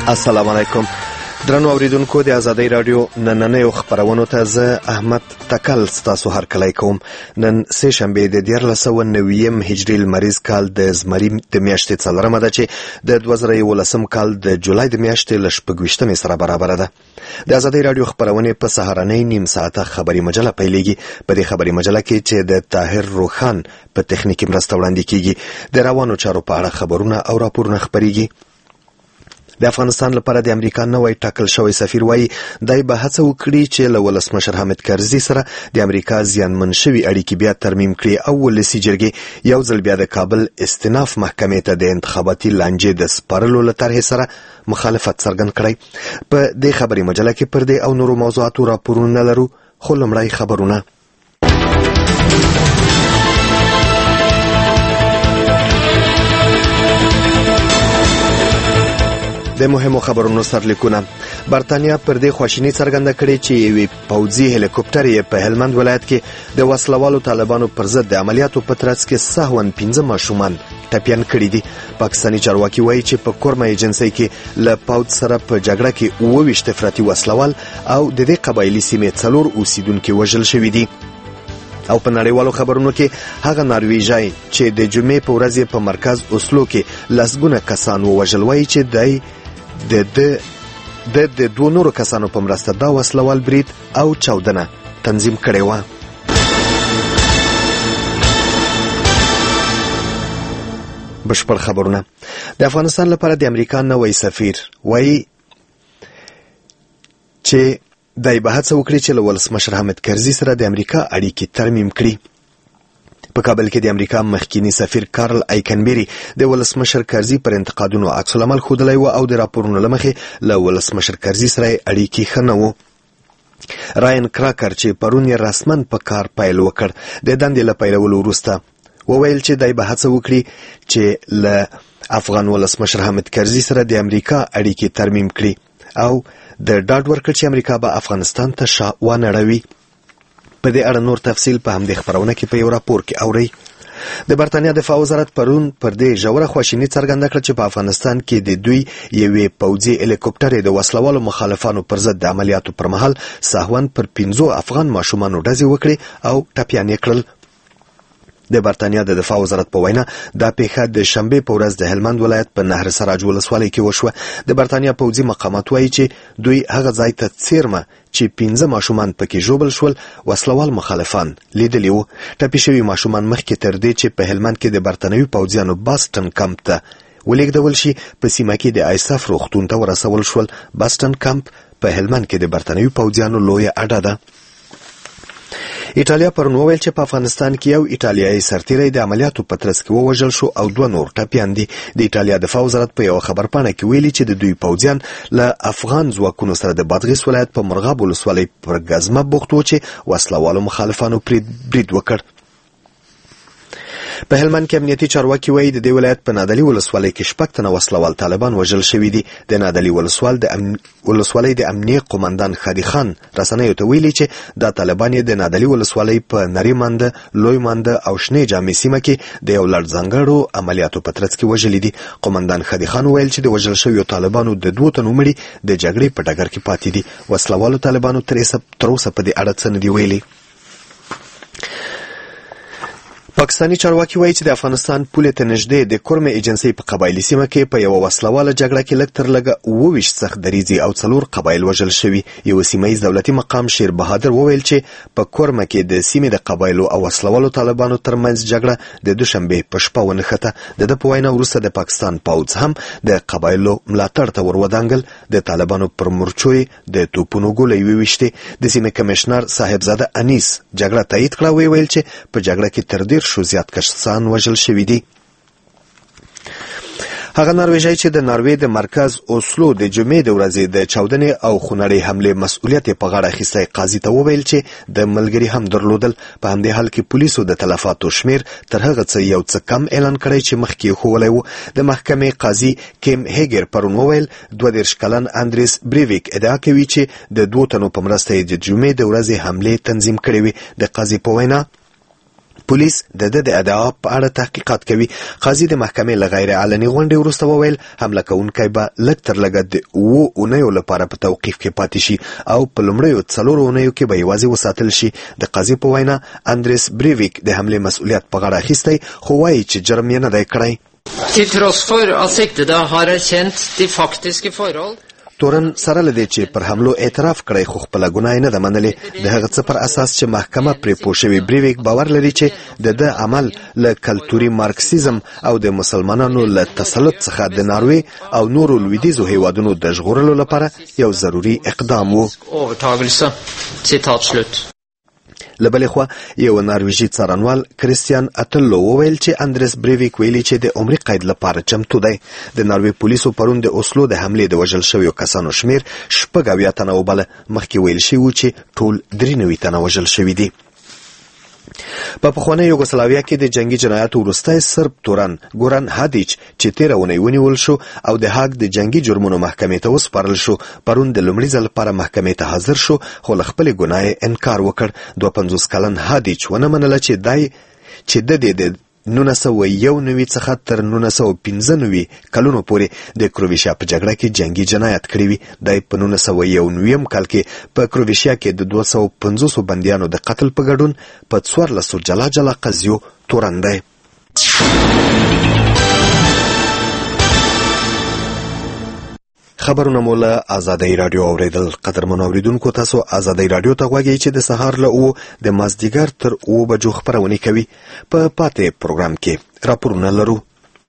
السلام علیکم درنو اوریدونکو د ازادۍ رادیو نننیو خبرونو ته زه احمد تکل ستاسو هرکلی کوم. نن سه شنبه د 1490 هجري لمریز کال د زمري د میاشتې 4مه ده چې د 2011 کال د جولای د میاشتې ل 26مې سره برابر ده. د ازادۍ رادیو خبرونه په سهارنۍ نیم ساعته خبري مجله پیلېږي. په دې خبري مجله کې چې د طاهر روخان په تخنیکی مرسته وړاندې کیږي د روانو چارو په اړه خبرونه او راپورونه خبريږي. د افغانستان لپاره د امریکا نوی ټاکل شوی سفیر وایي دای به هڅه وکړي چې له ولسمشر حامد کرزي سره د امریکا زیانمن شوي اړیکې بیا ترمیم کړي او ولسي جرګې یو ځل بیا د کابل استیناف محکمې ته د انتخاباتي لانجې د سپارلو له طرحې سره مخالفت څرګند کړی. په دې خبري مجله کې پر دې او نورو موضوعاتو راپورونه لرو، خو لومړی خبرونه. د مهمو خبرونو سرلیکونه. برتانیا پر دې خواشیني څرګنده کړې چې یوې پوځي هلیکوپټر یې په هلمند ولایت کې د وسلوالو طالبانو پر ضد د عملیاتو په ترڅ کې سهواً 15 ماشومان ټپیان کړي دي. پاکستاني چارواکي وایي چې په کورمه ایجنسۍ کې له پوځ سره په جګړه کې 22 افراطي وسلوال او د دې قبایلي سیمې 4 اوسیدونکي وژل شوي دي. او په نړیوالو خبرونو کې هغه نارویژای چې د جمعې په ورځ په مرکز اوسلو کې لسګونه کسان ووژل وایي چې د دوه نورو کسانو په مرسته دا وسلوال برید او چاودنه تنظیم کړې وه. بشپړ خبرونه. د افغانستان لپاره د امریکا نوی سفیر وایي چې دای به هڅه وکړي چې له ولسمشر حامد کرزي سره د امریکا اړیکې ترمیم کړي. په کابل کې د امریکا مخکینی سفیر کارل ایکنبری د ولسمشر کرزي پر انتقادونو عکس العمل ښودلی و او د راپورونو له مخې له ولسمشر کرزي سره اړیکې ښه نه وو. راین کراکر چې پرون یې رسماً په کار پیل وکړ د دندې له پیلولو وروسته وویل چې دای به هڅه وکړي چې له افغان ولسمشر حامد کرزي سره د امریکا اړیکې ترمیم کړي او د ډاډ ورکړ چې امریکا به افغانستان ته شا ونړوي. په دې اړه نور تفصیل په همدې خبرونه کې په یو راپور کې اورئ. د برتانیا دفاع وزارت پرون پر دې ژوره خواشیني څرګنده کړه چې په افغانستان کې د دوی یوې پوځي هلیکوپټر د وسلوالو مخالفانو پر ضد د عملیاتو پر مهال سهواً پر 15 افغان ماشومانو ډزې وکړې او ټپیان یې کړل. د برتانیا د دفاع وزارت په وینا دا پیښه د شنبې په ورځ د هلمند ولایت په نهر سراج ولسوالۍ کې وشوه. د برتانیا پوځي مقامات وایي چې دوی هغه ځای ته څیرمه چې 15 ماشومان پکې ژوبل شول وسلوال مخالفان لیدلي وو. ټپي شوي ماشومان مخکې تر دې چې په هلمند کې د برتانوي پوځیانو باستن کمپ ته ولېږدول شي په سیمه کې د آیساف روغتون ته ورسول شول. باستن کمپ په هلمند کې د برتانوي پوځیانو لویه اډه ده. ایټالیا پرون وویل چې په افغانستان کې یو ایټالیایي سرتیری د عملیاتو په ترڅ کې ووژل شو او 2 نور ټپیان دي. د ایټالیا دفاع وزارت په یو خبرپاڼه کې ویلي چې د دوی پوځیان له افغان ځواکونو سره د بادغیس ولایت په مرغاب ولسوالۍ پر ګزمه بوخت و چې وسلوالو مخالفانو برید وکړ. په هلمند کې امنیتي چارواکي وایي د دې ولایت په نادعلي ولسوالۍ کې 6 تنه وسلوال طالبان وژل شوي دي. د نادعلي ولسوالۍ د امنیه قومندان خادي خان رسنیو ته ویلي چې دا طالبان د نادعلي ولسوالۍ په نری منده، لوی منده او شنې جامې سیمه کې د یو لړ ځانګړو عملیاتو په ترڅ کې وژلي دي. قومندان خادي خان ویل چې د وژل شویو طالبانو د 2 تنو مړي د جګړې په ډګر کې پاتې دي. وسلوالو طالبانو تر اوسه په دې اړه څه نه دي ویلي. پاکستاني چارواکي وایي چې د افغانستان پولې ته نږدې د کورمه ایجنسۍ په قبایلي سیمه کې په یو وسلواله جګړه کې لږ تر لږه 22 سخت دریځي او 4 قبایل وژل شوي. یو سیمه‌ییز دولتي مقام شیر بهادر وویل چې په کورمه کې د سیمې د قبایلو او وسلوالو طالبانو ترمنځ جګړه د دوشنبې په شپه ونښته. د په وینا وروسته د پاکستان پوځ هم د قبایلو ملاتړ ته ورودانګل. د طالبانو پر مورچو د توپونو ګولۍ وویشتې. د سیمې کمشنر صاحبزاده انیس جګړه تایید کړه. ویل چې په جګړه کې تر ډیر شو زیات کسان وژل شوي دي. هغه نارویژی چې د ناروې د مرکز اوسلو د جمعې د ورځې د چاودنې او خونړۍ حملې مسؤلیت په غاړه اخیستی قاضي ته وویل چې د ملګري هم درلودل. په همدې حال کې پولیسو د تلفاتو شمیر تر هغه څه یو څه کم اعلان کړی چې مخکې ښوولی و. د محکمې قاضي کیم هیګر پرون وویل 22 کلن اندریس بریویک ادعا کوي چې د 2 تنو په مرسته د جمعې د ورځې حملې تنظیم کړې وي. د قاضي په وینا پولیس د ادعا په اړه تحقیقات کوي. قاضي د محکمې له غیر علني غونډې وروسته وویل حمله کوونکی به لږ تر لږه د 7 اونیو لپاره په توقیف کې پاتې شي او په لومړیو 4 اونیو کې به یوازې وساتل شي. د قاضي په وینا اندریس بریویک د حملې مسؤلیت په غاړه اخیستی خو وایي چې جرم یې نه دی کړی. Til tross for at siktede har erkjent de faktiske forhold. تورن سره لدی چې پر حملو اعتراف کړی خو خپل ګناه نه ده منلې. د هغه څه پر اساس چې محکمه پرې پوه شوې بریویک باور لري چې د عمل له کلتوري مارکسیزم او د مسلمانانو له تسلط څخه د ناروې او نورو لویدیزو هیوادونو د ژغورلو لپاره یو ضروري اقدام و. له بلې خوا یو نارویژي څارنوال کریستیان اتلو وویل چې اندریس بریویک ویلي چې د عمري قید لپاره چمتو دی. د ناروې پولیسو پرون د اوسلو د حملې د وژل شویو کسانو شمیر 80 تنه وبله. مخکې ویل شوي و چې ټول 93 تنه وژل شوي دي. په پخوانۍ یوګوسلاویا کې د جنگي جنایاتو وروستی سرب تورن ګوران هادیچ چې 13 اونۍ ونیول شو او د هاګ د جنگي جرمونو محکمې ته وسپارل شو پرون د لومړي ځل لپاره محکمې ته حاضر شو خو له خپلې ګناه انکار وکړ. 52 کلن هادیچ ونه منله چې د 1991 څخه تر 1995 کلونو پورې د کرویشیا په جګړه کې جنگي جنایت کړی وي. د 1991 کال کې په کرویشیا کې د 250 بندیانو د قتل په ګډون په 14 جلا قضیو تورن دی. خبرونه مو له آزادۍ راډیو اوریدل. قدرمنو اوریدونکو تاسو آزادۍ راډیو ته غواړئ چې د سهار له 9 د مازدیګر تر 9 بجو خبرونه کوي. په پاتې پروګرام کې راپورونه لرو.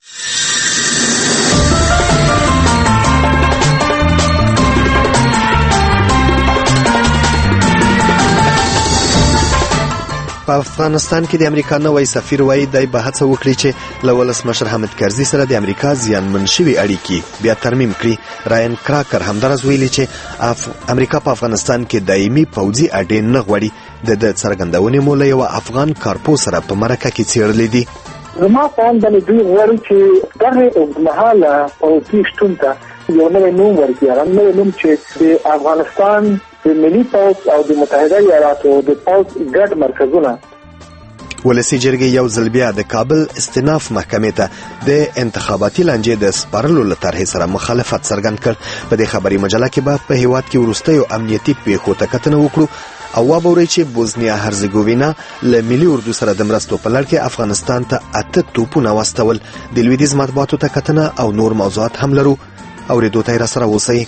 په افغانستان کې د امریکا نوی سفیر وایي دی به هڅه وکړي چې له ولسمشر حامد کرزي سره د امریکا زیانمن شوي اړیکې بیا ترمیم کړي. راین کراکر همدارس ویلي چې امریکا په افغانستان کې دایمي پوځي اډې نه غواړي. د څرګندونې مو له یو افغان کارپو سره په مرکه کې څېړلې دي. زما په اند باندې دوی غواړي چې دغه اوږدمهاله پوځي شتون ته یو نوی نوم ورکړي. هغه نوی نوم چې د افغانستان د ملي پوځ او د متحده ایالاتو د پوځ ګډ مرکزونه. ولسی جرګې یو ځل بیا د کابل استیناف محکمې ته د انتخاباتي لانجې د سپارلو له طرحې سره مخالفت څرګند کړ. په دې خبري مجله کې به په هیواد کې وروستیو امنیتي پیښو ته کتنه وکړو او وابورئ چې بوزنیا هرزګوینا له ملي اردو سره د مرستو په لړ کې افغانستان ته 8 توپونه واستول. د لویدیځ مطبوعاتو ته کتنه او نور موضوعات هم لرو. اوریدو ته راسره اوسئ.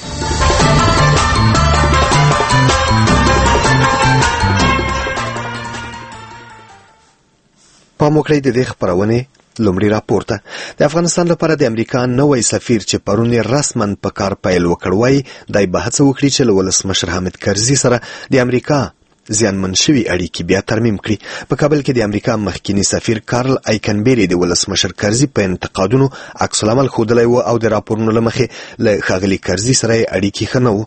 پام وکړئ د دې خبرونې لومړی راپور ته. د افغانستان لپاره د امریکا نوی سفیر چې پرون رسما په کار پیل وکړ وایي دی به هڅه وکړي چې له ولسمشر حامد کرزي سره د امریکا زیانمن شوي اړیکې بیا ترمیم کړي. په کابل کې د امریکا مخکینی سفیر کارل ایکنبری د ولسمشر کرزي په انتقادونو عکس العمل ښودلی و او د راپورونو له مخې له ښاغلي کرزي سره اړیکې ښه نه وو.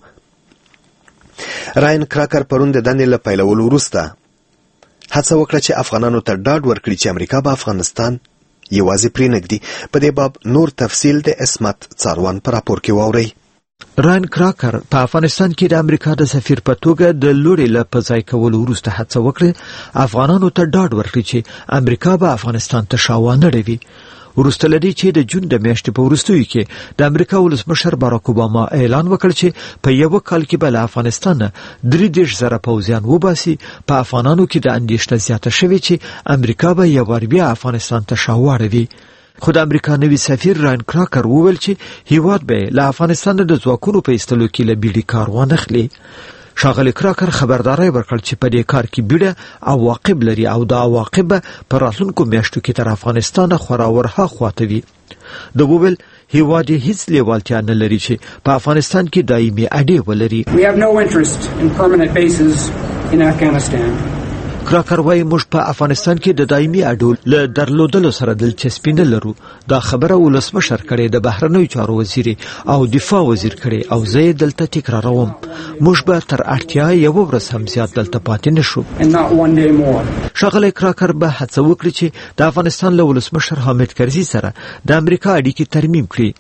راین کراکر پرون د دندې له پیلولو وروسته هڅه وکړه چې افغانانو ته ډاډ ورکړي چې امریکا به افغانستان یوازې پرېنږدي. په دې باب نور تفصیل د اسمت څاروان په راپور کې واورئ. راین کراکر په افغانستان کې د امریکا د سفیر په توګه د لوري له په ځای کولو وروسته هڅه وکړه افغانانو ته ډاډ ورکړي چې امریکا به افغانستان ته شاوه نه ډوي. وروسته لدی چې د جون د میاشتې په وروستیو کې د امریکا ولسمشر باراک اوباما اعلان وکړ چې په یو کال کې به له افغانستان 33,000 پوځیان وباسي. په افغانانو کې د اندېښنه زیاته شوې چې امریکا به یو وار بیا افغانستان ته شاوړوي. خو د امریکا نوي سفیر راین کراکر وویل چې هیواد به له افغانستان د ځواکونو په ایستلو کې له بیړې کار وانخلي. ښاغلي کراکر خبرداری ورکړ چې په دې کار کې بیړه عواقب لري او دا عواقب په راتلونکو میاشتو کې تر افغانستان خورا ورها خواته وي. د وویل هیواد هیڅ لیوالتیا نه لري چې په افغانستان کې دایمي اډې ولري. We have no interest in permanent bases in Afghanistan. کراکر وایي موږ په افغانستان کې د دایمي اډو له درلودلو سره دلچسپي نه لرو. دا خبره ولسمشر کړې د بهرنیو چارو وزیر او دفاع وزیر کړې او زه دلته تکراروم. موږ به تر اړتیا یو ورځ هم زیات دلته پاتې نشو. ښاغلی کراکر به هڅه وکړي چې د افغانستان له ولسمشر حامد کرزي سره د امریکا اړیکې ترمیم کړي.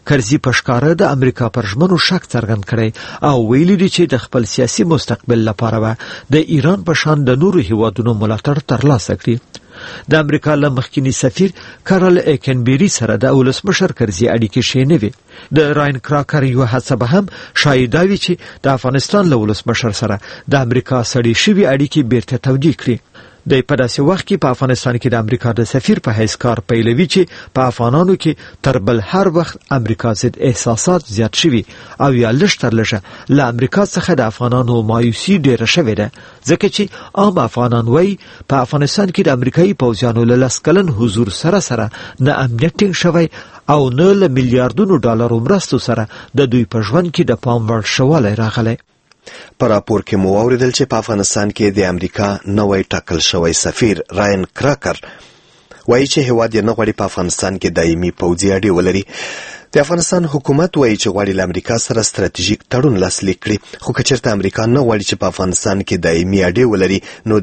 کرزي په ښکاره د امریکا پر ژمنو شک څرګند کړی او ویلي دي چې د خپل سیاسي مستقبل لپاره به د ایران په شان د نورو هیوادونو ملاتړ ترلاسه کړي. د امریکا له مخکنی سفیر کارل ایکنبری سره د ولسمشر کرزي اړیکې ښې نه وي. د راین کراکر یو هڅه به هم شاید دا وي چې د افغانستان له ولسمشر سره د امریکا سړې شوي اړیکې بیرته توجیه کړي. د په داسې وخت کې په افغانستان کې د امریکا د سفیر په حیث کار پیلوي چې په افغانانو کې تر بل هر وخت امریکا ضد احساسات زیات شوي او یا لږ تر لږه له امریکا څخه د افغانانو مایوسي ډیره شوې ده، ځکه چې عام افغانان وایي په افغانستان کې د امریکایي پوځیانو له 10 کلن حضور سره نه امنیت ټینګ شوی او نه له میلیارډونو ډالرو مرستو سره د دوی په ژوند کې د پام وړ شوالی راغلی. په راپور کې مو واوریدل چې په افغانستان کې د امریکا نوی ټاکل شوی سفیر راین کراکر وایي چې هیواد یې نه غواړي په افغانستان کې دایمي پوځي اډې ولري. د افغانستان حکومت وایي چې غواړي له امریکا سره ستراتیژیک تړون لاسلیک کړي، خو که چېرته امریکا نه غواړي چې په افغانستان کې دایمي اډې ولري نو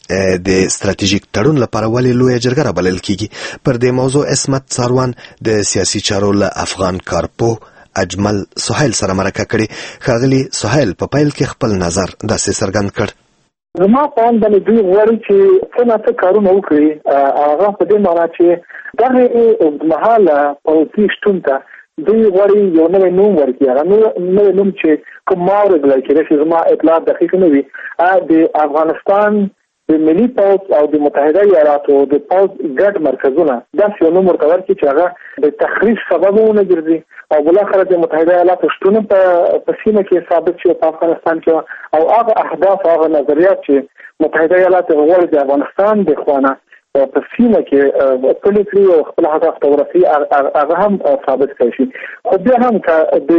د ستراتیژیک تړون لپاره ولې لویه جرګه رابلل کیږي. پر دې موضوع عصمت څاروان د سیاسي چارو له افغان کارپوه اجمل سهیل سره مرکه کړي. ښاغلي سهیل په پیل کې خپل نظر داسې څرګند کړ. زما په اند باندې دوی غواړي چې څه کارونه وکړي، هغه په دې معنی چې دغه اوږدمهاله پوځي شتون ته دوی غواړي یو نوی نوم ورکړي. هغه نوی نوم چې کوم ماورد بلل کېدای شي، زما اطلاعات دقیق نه وي، د افغانستان د ملي پوځ او د متحده ایالاتو د پوځ ګډ مرکزونه داسې یو نوم ورته ورکړي چې هغه د تخریب سبب ونه ګرځي او بالاخره د متحده ایالاتو شتون په سیمه کې ثابت شي په افغانستان کې، او هغه اهداف هغه نظریات چې متحده ایالات غواړي د افغانستان د خوانه په سیمه کې پلي کړي او خپل هدف ته ورسي، هغه هم ثابت کړي شي. خو بیا هم که د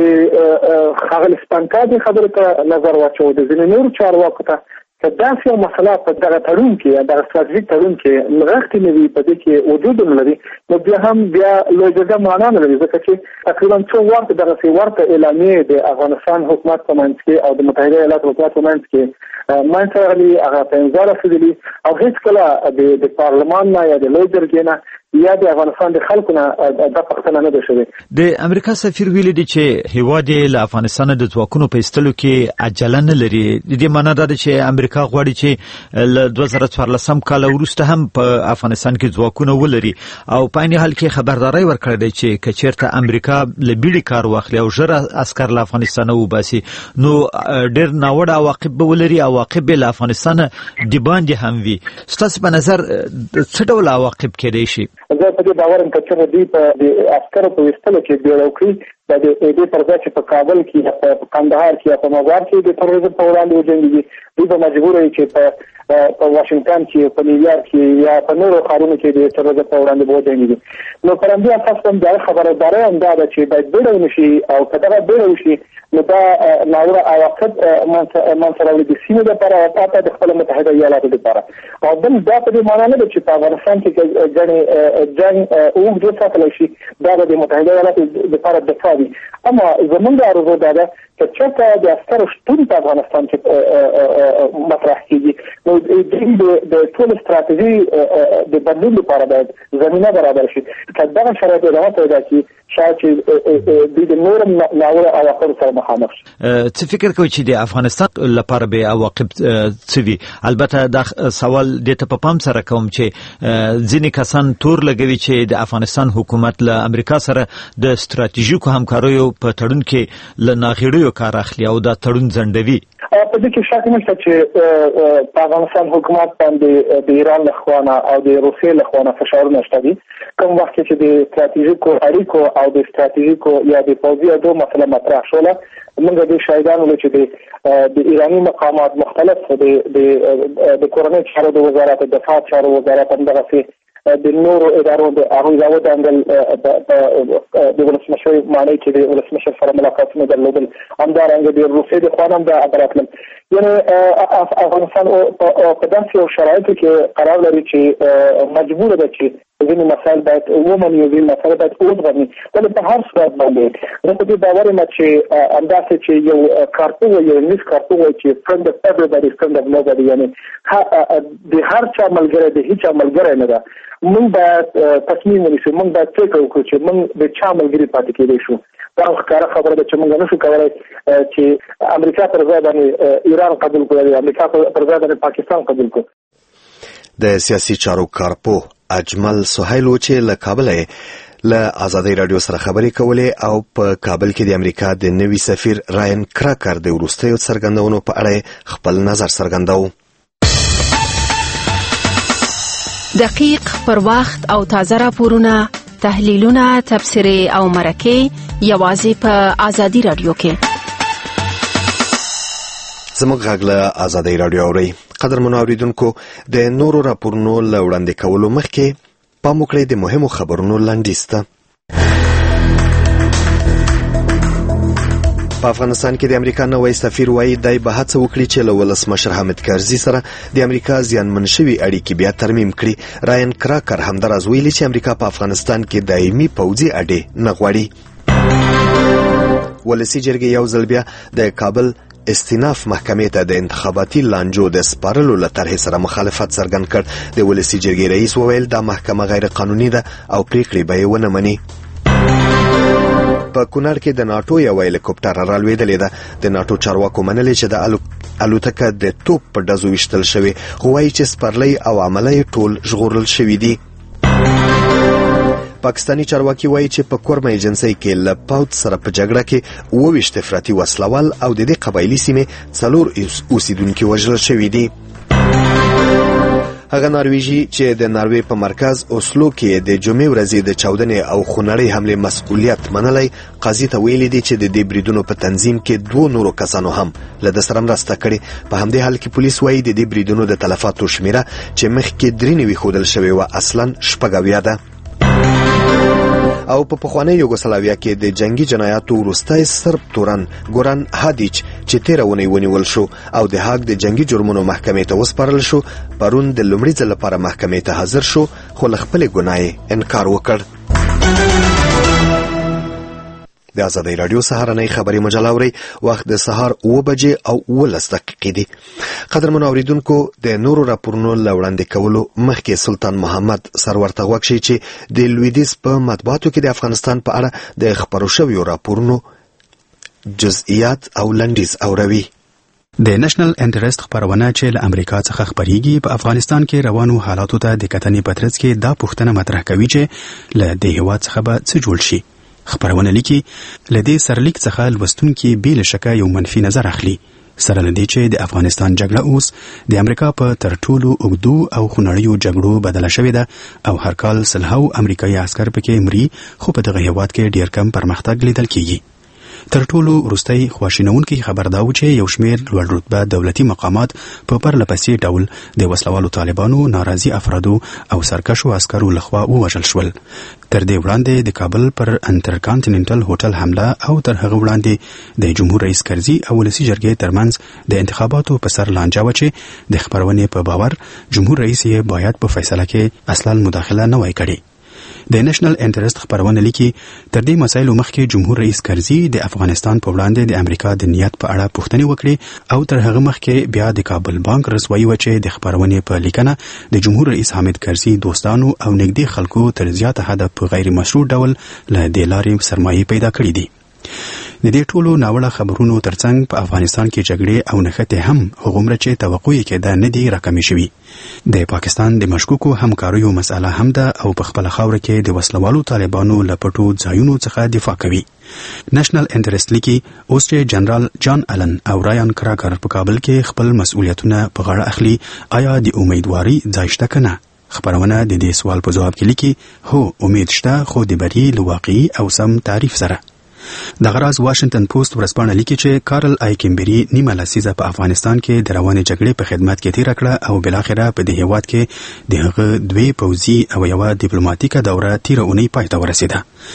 ښاغلي سپنکادي خبرې ته نظر واچو، د ځینې نورو چارواکو ته که داسې یو مسله په دغه تړون کې دغه ستراتیژیک تړون کې نغښتې نه وي، په دې کې وجود نه لري، نو بیا هم لویه جرګه معنا نه لري، ځکه چې تقریبا څو وخت دغسې ورته اعلامیې د افغانستان حکومت په منځ کې او د متحده ایالاتو حکومت په منځ کې منځته راغلي، هغه په امضا رسېدلي او هېڅکله د پارلمان نه یا د لویې جرګې نه یا د افغانستان د خلکو نه دا پوښتنه نه ده شوې. د امریکا سفیر ویلي دی چې هیواد یې له افغانستان د ځواکونو په ایستلو کې عجله نه لري. د دې معنا دا ده چې امریکا غواړي چې له 2014 کال وروسته هم په افغانستان کې ځواکونه ولري او په عین حال کې خبرداري ورکړې ده چې که چېرته امریکا له بیړې کار واخلي او ژر عسکر له افغانستان وباسي نو ډېر ناوړه عواقب به ولري، عواقب به له افغانستان د باندې هم وي. ستاسو په نظر څه ډول عواقب کېدای شي؟ زه په دې باور یم چې دوی په عسکرو په ویستلو کې بیړه وکړي، د دې پر ځای چې په کابل کې یا په کندهار کې یا په مزار کې د تروریزم په وړاندې وجنګېږي، دوی به مجبور وي چې په واشنگټن کې، په نیویارک کې یا په نورو ښارونو کې د تروریزم په وړاندې وجنګېږي. نو پر همدې اساس باندې خبرداری هم دا ده چې باید بیړه ونشي، او که دغه بیړه وشي نو دا ناوړه عواقب منځته راوړي د سیمې لپاره او حتی د خپلو متحده ایالاتو لپاره. او بل دا په دې معنا نه ده چې په افغانستان کې ګڼې جنګ اوږد وساتلی شي، دا به د متحده ایالاتو لپاره دفاع وي. اما زموږ آرزو دا ده که چېرته د عسکرو شتون په افغانستان کې مطرح کېږي نو دوی د ټول استراتیژي د بدلون لپاره باید زمینه برابر شي. که دغه شرایط ادامه پیدا کړي شاید چې دوی د نورو ناوړه عواقبو سره مخامخ شي. څه فکر کوئ چې د افغانستان لپاره به عواقب څه وي؟ البته دا سوال دې ته په پام سره کوم چې ځینې کسان تور لګوي چې د افغانستان حکومت له امریکا سره د ستراتیژیکو همکاریو په تړون کې له ناغېړیو کار اخلي او دا تړون ځنډوي. په دې کې شک نشته چې په افغانستان حکومت باندې د ایران له خوا نه او د روسیې له خوا نه فشارونه شته دي. کوم وخت چې د ستراتیژیکو اړیکو او د ستراتیژیکو یا د پوځي اډو مسله مطرح شوله، موږ د شاهدان ولو چې د ایراني مقامات مختلف د کورنۍ چارو د وزارت، د دفاع چارو وزارت، همدغسې د نورو ادارو د هغوی راودانګل د ولسمشر معنی چې د ولسمشر سره ملاقاتونه درلودل، همدارنګه د روسیې د خوا هم دا خبره تلل. یعنی افغانستان په داسې یو شرایطو کې قرار لري چې مجبور ده چې ځینې مسایل باید ومني، ځینې مسایل باید وزغمي. ولې په هر صورت باندې زه په دې باور یم چې همداسې چې یو کارپو وایي، یو انګلیس کارپو وایي چې friend of everybody friend of nobody، یعنی د هر چا ملګری د هیچا ملګری نه ده. موږ باید تصمیم ونیسو، موږ باید فکر وکړو چې موږ د چا ملګري پاتې کېدی شو. دا ښکاره خبره ده چې موږ نشو کولی چې امریکا پر ځای باندې ایران قبول کړو، امریکا پر ځای باندې پاکستان قبول کړو. د سیاسي چارو کارپو اجمل سهیل و چې له کابل له آزادۍ رادیو سره خبرې کولې او په کابل کې د امریکا د نوي سفیر راین کراکر د وروستیو څرګندونو په اړه خپل نظر څرګنداوه. دقیق، پر وخت او تازه راپورونه، تحلیلونه، تبصرې او مرکې یوازې په آزادۍ رادیو کې. زموږ غږ له آزادۍ رادیو اورئ. قدرمنو اوریدونکو، د نورو راپورونو له وړاندې کولو مخکې پام وکړئ د مهمو خبرونو لنډیز ته. په افغانستان کې د امریکا نوی سفیر وایي دی به هڅه وکړي چې له ولسمشر حامد کرزي سره د امریکا زیانمن شوي اړیکې بیا ترمیم کړي. راین کراکر همداراز ویلي چې امریکا په افغانستان کې دایمي پوځي اډې نه غواړي. ولسي جرګې یو ځل بیا د کابل استیناف محکمې ته د انتخاباتي لانجو د سپارلو له طرحې سره مخالفت څرګند کړ. د ولسي جرګې رئیس وویل دا محکمه غیر قانوني ده او پریکړې به یې ونه مني. په کونړ کې د ناټو یو هلیکوپټر رالوېدلې ده. د ناټو چارواکو منلې چې د الوتکه د توپ په ډزو ویشتل شوې، خو وایي چې سپرلی او عمله ټول ژغورل شوي دي. پاکستانی چارواکي وایي چې په کورمه ایجنسۍ کې له پوځ سره په جګړه کې 22 افراطي وسلوال او د دې قبایلي سیمې 4 اوسیدونکي وژل شوي دي. هغه نارویجی چې د ناروې په مرکز اوسلو کې د جمعې ورځې د چاودنې او خونړۍ حملې مسؤلیت منلی، قاضي ته ویلي دي چې د دې بریدونو په تنظیم کې 2 نورو کسانو هم له ده سره مرسته کړې. په همدې حال کې پولیس وایي د دې بریدونو د تلفاتو شمیره چې مخکې 3 نوي ښودل شوې وه اصلا 6 ده. او په پخوانۍ یوګوسلاویا کې د جنگي جنایاتو وروستی سرب تورن ګوران هادیچ چې 13 اونۍ ونیول شو او د هاګ د جنگي جرمونو محکمې ته وسپارل شو، پرون د لومړي ځل لپاره محکمې ته حاضر شو، خو له خپلې ګناه انکار وکړ. د آزادۍ رادیو سهارنۍ خبري مجله اورئ. وخت د سهار 7 او 19 دقیقې دي. قدرمنو اوریدونکو، د نورو راپورونو له وړاندې کولو مخکې سلطان محمد سرور ته غوږ شئ چې د لویدیځ په مطبوعاتو کې د افغانستان په اړه د خپرو شویو راپورونو جزئیات او لنډیز اوروي. د نېشنل انټرست خبرونه چې له امریکا څخه خبريږي په افغانستان کې روانو حالاتو ته د کتنې په ترڅ کې دا پوښتنه مطرح کوي چې له دې هېواد څخه به څه جوړ شي. خبرونه لیکي له دې سرلیک څخه لوستونکي بې له شکه یو منفي نظر اخلي، سره له دې چې د افغانستان جګړه اوس د امریکا په تر ټولو اوږدو او خونړیو جګړو بدله شوې ده او هر کال 100 امریکایي عسکر پکې مري، خو په دغه هېواد کې ډېر کم پرمختګ لیدل کیږي. تر ټولو وروستی خواشینونکي خبر دا و چې یو شمېر لوړ رتبه دولتي مقامات په پرلپسې ډول د وسلوالو طالبانو، ناراضي افرادو او سرکشو عسکرو لخوا ووژل شول. تر دې وړاندې د کابل پر انټرکانټیننټل هوټل حمله او تر هغه وړاندې د جمهور رئیس کرزي او ولسي جرګې ترمنځ د انتخاباتو په سر لانجه و چې د خبرونې په باور جمهور رئیس یې باید په فیصله کې اصلاً مداخله نه وای کړې. د نېشنل انټرست خبرونه لیکي تر دې مسایلو مخکې جمهور رئیس کرزي د افغانستان په وړاندې د امریکا د نیت په اړه پوښتنې وکړې او تر هغه مخکې بیا د کابل بانک رسوي و چې د خبرونې په لیکنه د جمهور رئیس حامد کرزي دوستانو او نږدې خلکو تر زیاته حده په غیر مشروع ډول له دې لارې سرمایې پیدا کړې دي. د دې ټولو ناوړه خبرونو ترڅنګ په افغانستان کې جګړې او نښتې هم هغومره چې توقع یې کېده نه دي راکمې شوي. د پاکستان د مشکوکو همکاریو مسأله هم ده او په خپله خاوره کې د وسلوالو طالبانو له پټو ځایونو څخه دفاع کوي. نېشنل انټرست لیکي اوس چې جنرال جان الن او رایان کراکر په کابل کې خپل مسؤلیتونه په غاړه اخلي، آیا د امیدواري ځای شته که نه؟ خبرونه د دې سوال په ځواب کې لیکي هو، امید شته، خو د بری له واقعي او سم تعریف سره. دغه راز واشنگټن پوسټ ورځپاڼه لیکي چې کارل آیکنبری نیمه لسیزه په افغانستان کې د روانې جګړې په خدمت کې تیر کړه او بلاخره په دې هیواد کې د هغه 2 پوځي او یو ډیپلوماټیکه دوره تیر اونۍ پای ته ورسیده.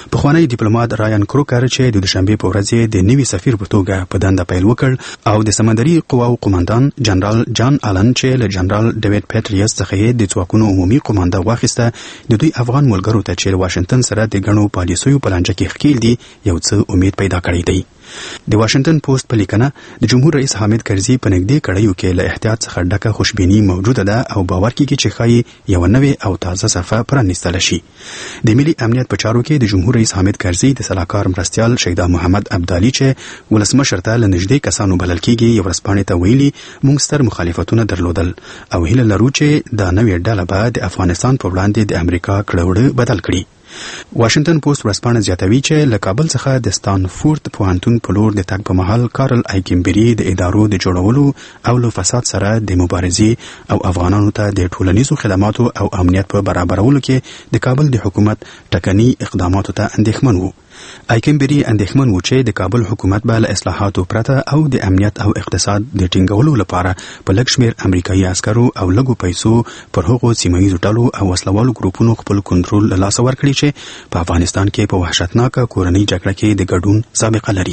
پخوانی ډیپلوماټ رایان کروکر چې د دوشنبه په ورځ د نوي سفیر په توګه په دنده پیل وکړ او د سمندري قواو قوماندان جنرال جان آلن چې له جنرال ډیوډ پیټریس څخه د ځواکونو عمومي قومانده واخیسته د دوی افغان ملګرو ته چې واشنگټن سره د غنو پالیسیو په لانجه کې ښکیل دي یو څه امید پیدا کړی دی. د واشنگټن پوسټ په لیکنه د جمهور رئیس حامد کرزي په نږدې کړیو کې له احتیاط څخه ډکه خوشبیني موجوده ده او باور کیږي چې ښایي یو نوې او تازه صفحه پرانیستل شي. د ملي امنیت په چارو کې د جمهور رئیس حامد کرزي د سلاکار مرستیال شهدا محمد عبدالي چې ولسمشر ته له نږدې کسانو بلل کیږي یو ورځپاڼې ته ویلي موږ ستر مخالفتونه درلودل او هیله لرو چې دا نوې ډله به د افغانستان په وړاندې د امریکا کړهوړه بدل کړي. واشنگټن پوسټ ورځپاڼه زیاتوي چې له کابل څخه د ستانفورد پوهنتون په لور د تګ په مهال کارل آیکمبری د ادارو د جوړولو او له فساد سره د مبارزې او افغانانو ته د ټولنیزو خدماتو او امنیت په برابرولو کې د کابل د حکومت ټکني اقداماتو ته اندېښمن وو. آیکمبری اندېښمن و چې د کابل حکومت به له اصلاحاتو پرته او د امنیت او اقتصاد د ټینګولو لپاره په لږ شمېر امریکایي عسکرو او لږو پیسو پر هغو سیمه ییزو ډلو او وسلوالو ګروپونو خپل کنټرول له لاسه ورکړي چې په افغانستان کې په وحشتناکه کورنۍ جګړه کې د ګډون سابقه لري.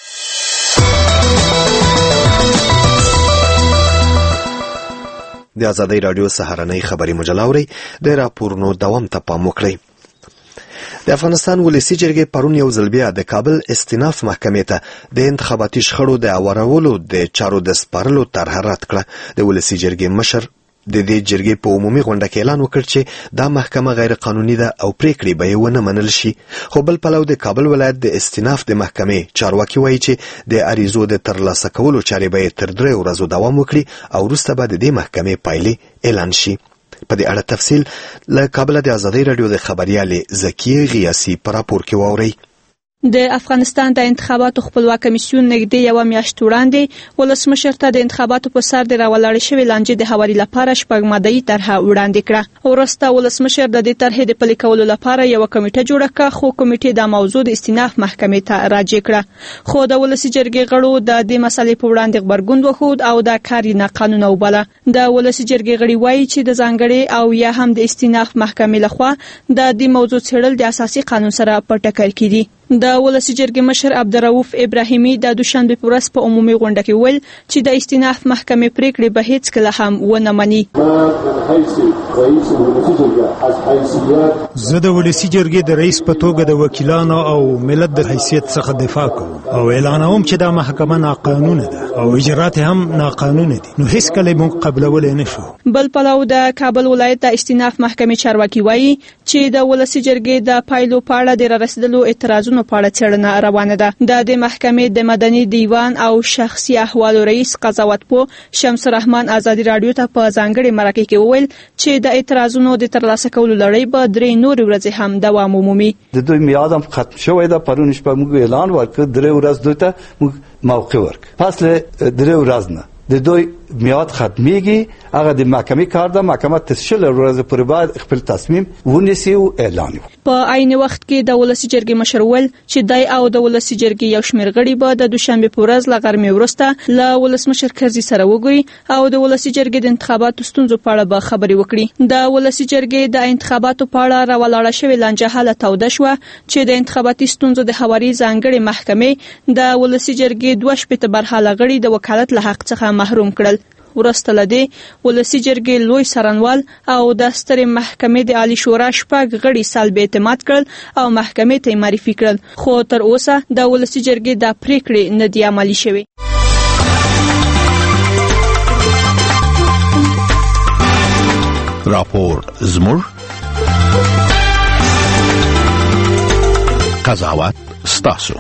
د آزادۍ راډیو سهارنۍ خبري مجله اورئ. د راپورونو دوام ته پام وکړئ. د افغانستان ولسی جرګې پرون یو ځل بیا د کابل استیناف محکمې ته د انتخاباتي شخړو د اورولو د چارو د سپارلو طرحه رد کړه. د ولسی جرګې مشر د دې جرګې په عمومي غونډه کې اعلان وکړ چې دا محکمه غیر قانوني ده او پریکړې به یې ونه منل شي. خو بل پلو د کابل ولایت د استیناف د محکمې چارواکي وایي چې د اریزو د ترلاسه کولو چارې به تر 3 ورځو دوام وکړي او وروسته به د دې محکمې پایلې اعلان شي. په دې اړه تفصیل له کابل د آزادۍ راډیو د خبريالې زکیه غیاسی پر راپور کې واورئ. د افغانستان د انتخاباتو خپلواک کمیسیون نږدې یو میاشت وړاندې ولسمشر ته د انتخاباتو په سر د راولاړې شوې لانجې د هواري لپاره شپږ ماده‌ای طرحه وړاندې کړه. وروسته ولسمشر د دې طرحې د پلي کولو لپاره یو کمیټه جوړه کړه خو کمیټې د موضوع د استیناف محکمې ته راجع کړه. خو د ولسی جرګې غړو د دې مسلې په وړاندې غبرګون وښود او دا کار نه قانوني وباله. د ولسی جرګې غړي وایي چې د ځانګړي او یا هم د استیناف محکمې لخوا د دې موضوع څېړل د اساسي قانون سره په ټکر کې دي. د ولسی جرګې مشر عبدالرؤف ابراهیمي د دوشنبه په ورځ په عمومي غونډه کې ویل چې د استیناف محکمې پریکړې به هیڅ کله هم ونه مني. زه د ولسی جرګې د رئیس په توګه د وکیلانو او ملت د حیثیت څخه دفاع کوم او اعلانوم چې دا محکمه ناقانونه ده او اجرات هم ناقانونه دي نو هیڅ کله موږ قبلول نه شو. بل پلو د کابل ولایت د استیناف محکمې چارواکي وایي چې د ولسی جرګې د پایلو په اړه د رسیدلو اعتراضونو په اړه څېړنه روانه ده. د محکمې د مدني دیوان او شخصي احوالو رئیس قضاوت پو شمس الرحمن آزادي راډیو ته په ځانګړي مرکه کې وویل چې د اعتراضونو د ترلاسه کولو لړۍ به 3 نور ورځې هم دوام ومومي. د دوی میاد هم ختم شوی ده. پرون شپه موږ اعلان ورکړ 3 ورځې دوی ته موږ موقع ورکړ. پس له 3 ورځې نه د دوی میاد ختمیږي. هغه د محکمې کار ده. محکمه تشل ورځ پر بعد خپل تصمیم ونیسي او اعلان وکړي. په عین وخت کې د ولسی جرګې مشر ول چې دای او د ولسی جرګې یو شمېر غړي به د دوشنبه په ورځ له غرمې وروسته له ولسمشر کرزي سره وګوري او د ولسی جرګې د انتخاباتو ستونزو په اړه به خبري وکړي. د ولسی جرګې د انتخاباتو په اړه راولاړه شوې لانجه حالت توده شو چې د انتخاباتي ستونزو د هواري ځانګړي محکمې د ولسی جرګې 2 شپږ برخاله غړي د وکالت له حق څخه محروم کړل. ورسته لدی ولسی جرګې لوی سرنوال او د سترې محکمې د عالی شورا شپږ غړي سلب اعتماد کړل او محکمې ته معرفي کړل خو تر اوسه د ولسی جرګې د پریکړې نه دی عملي شوی. راپور زمور قضاوت ستاسو.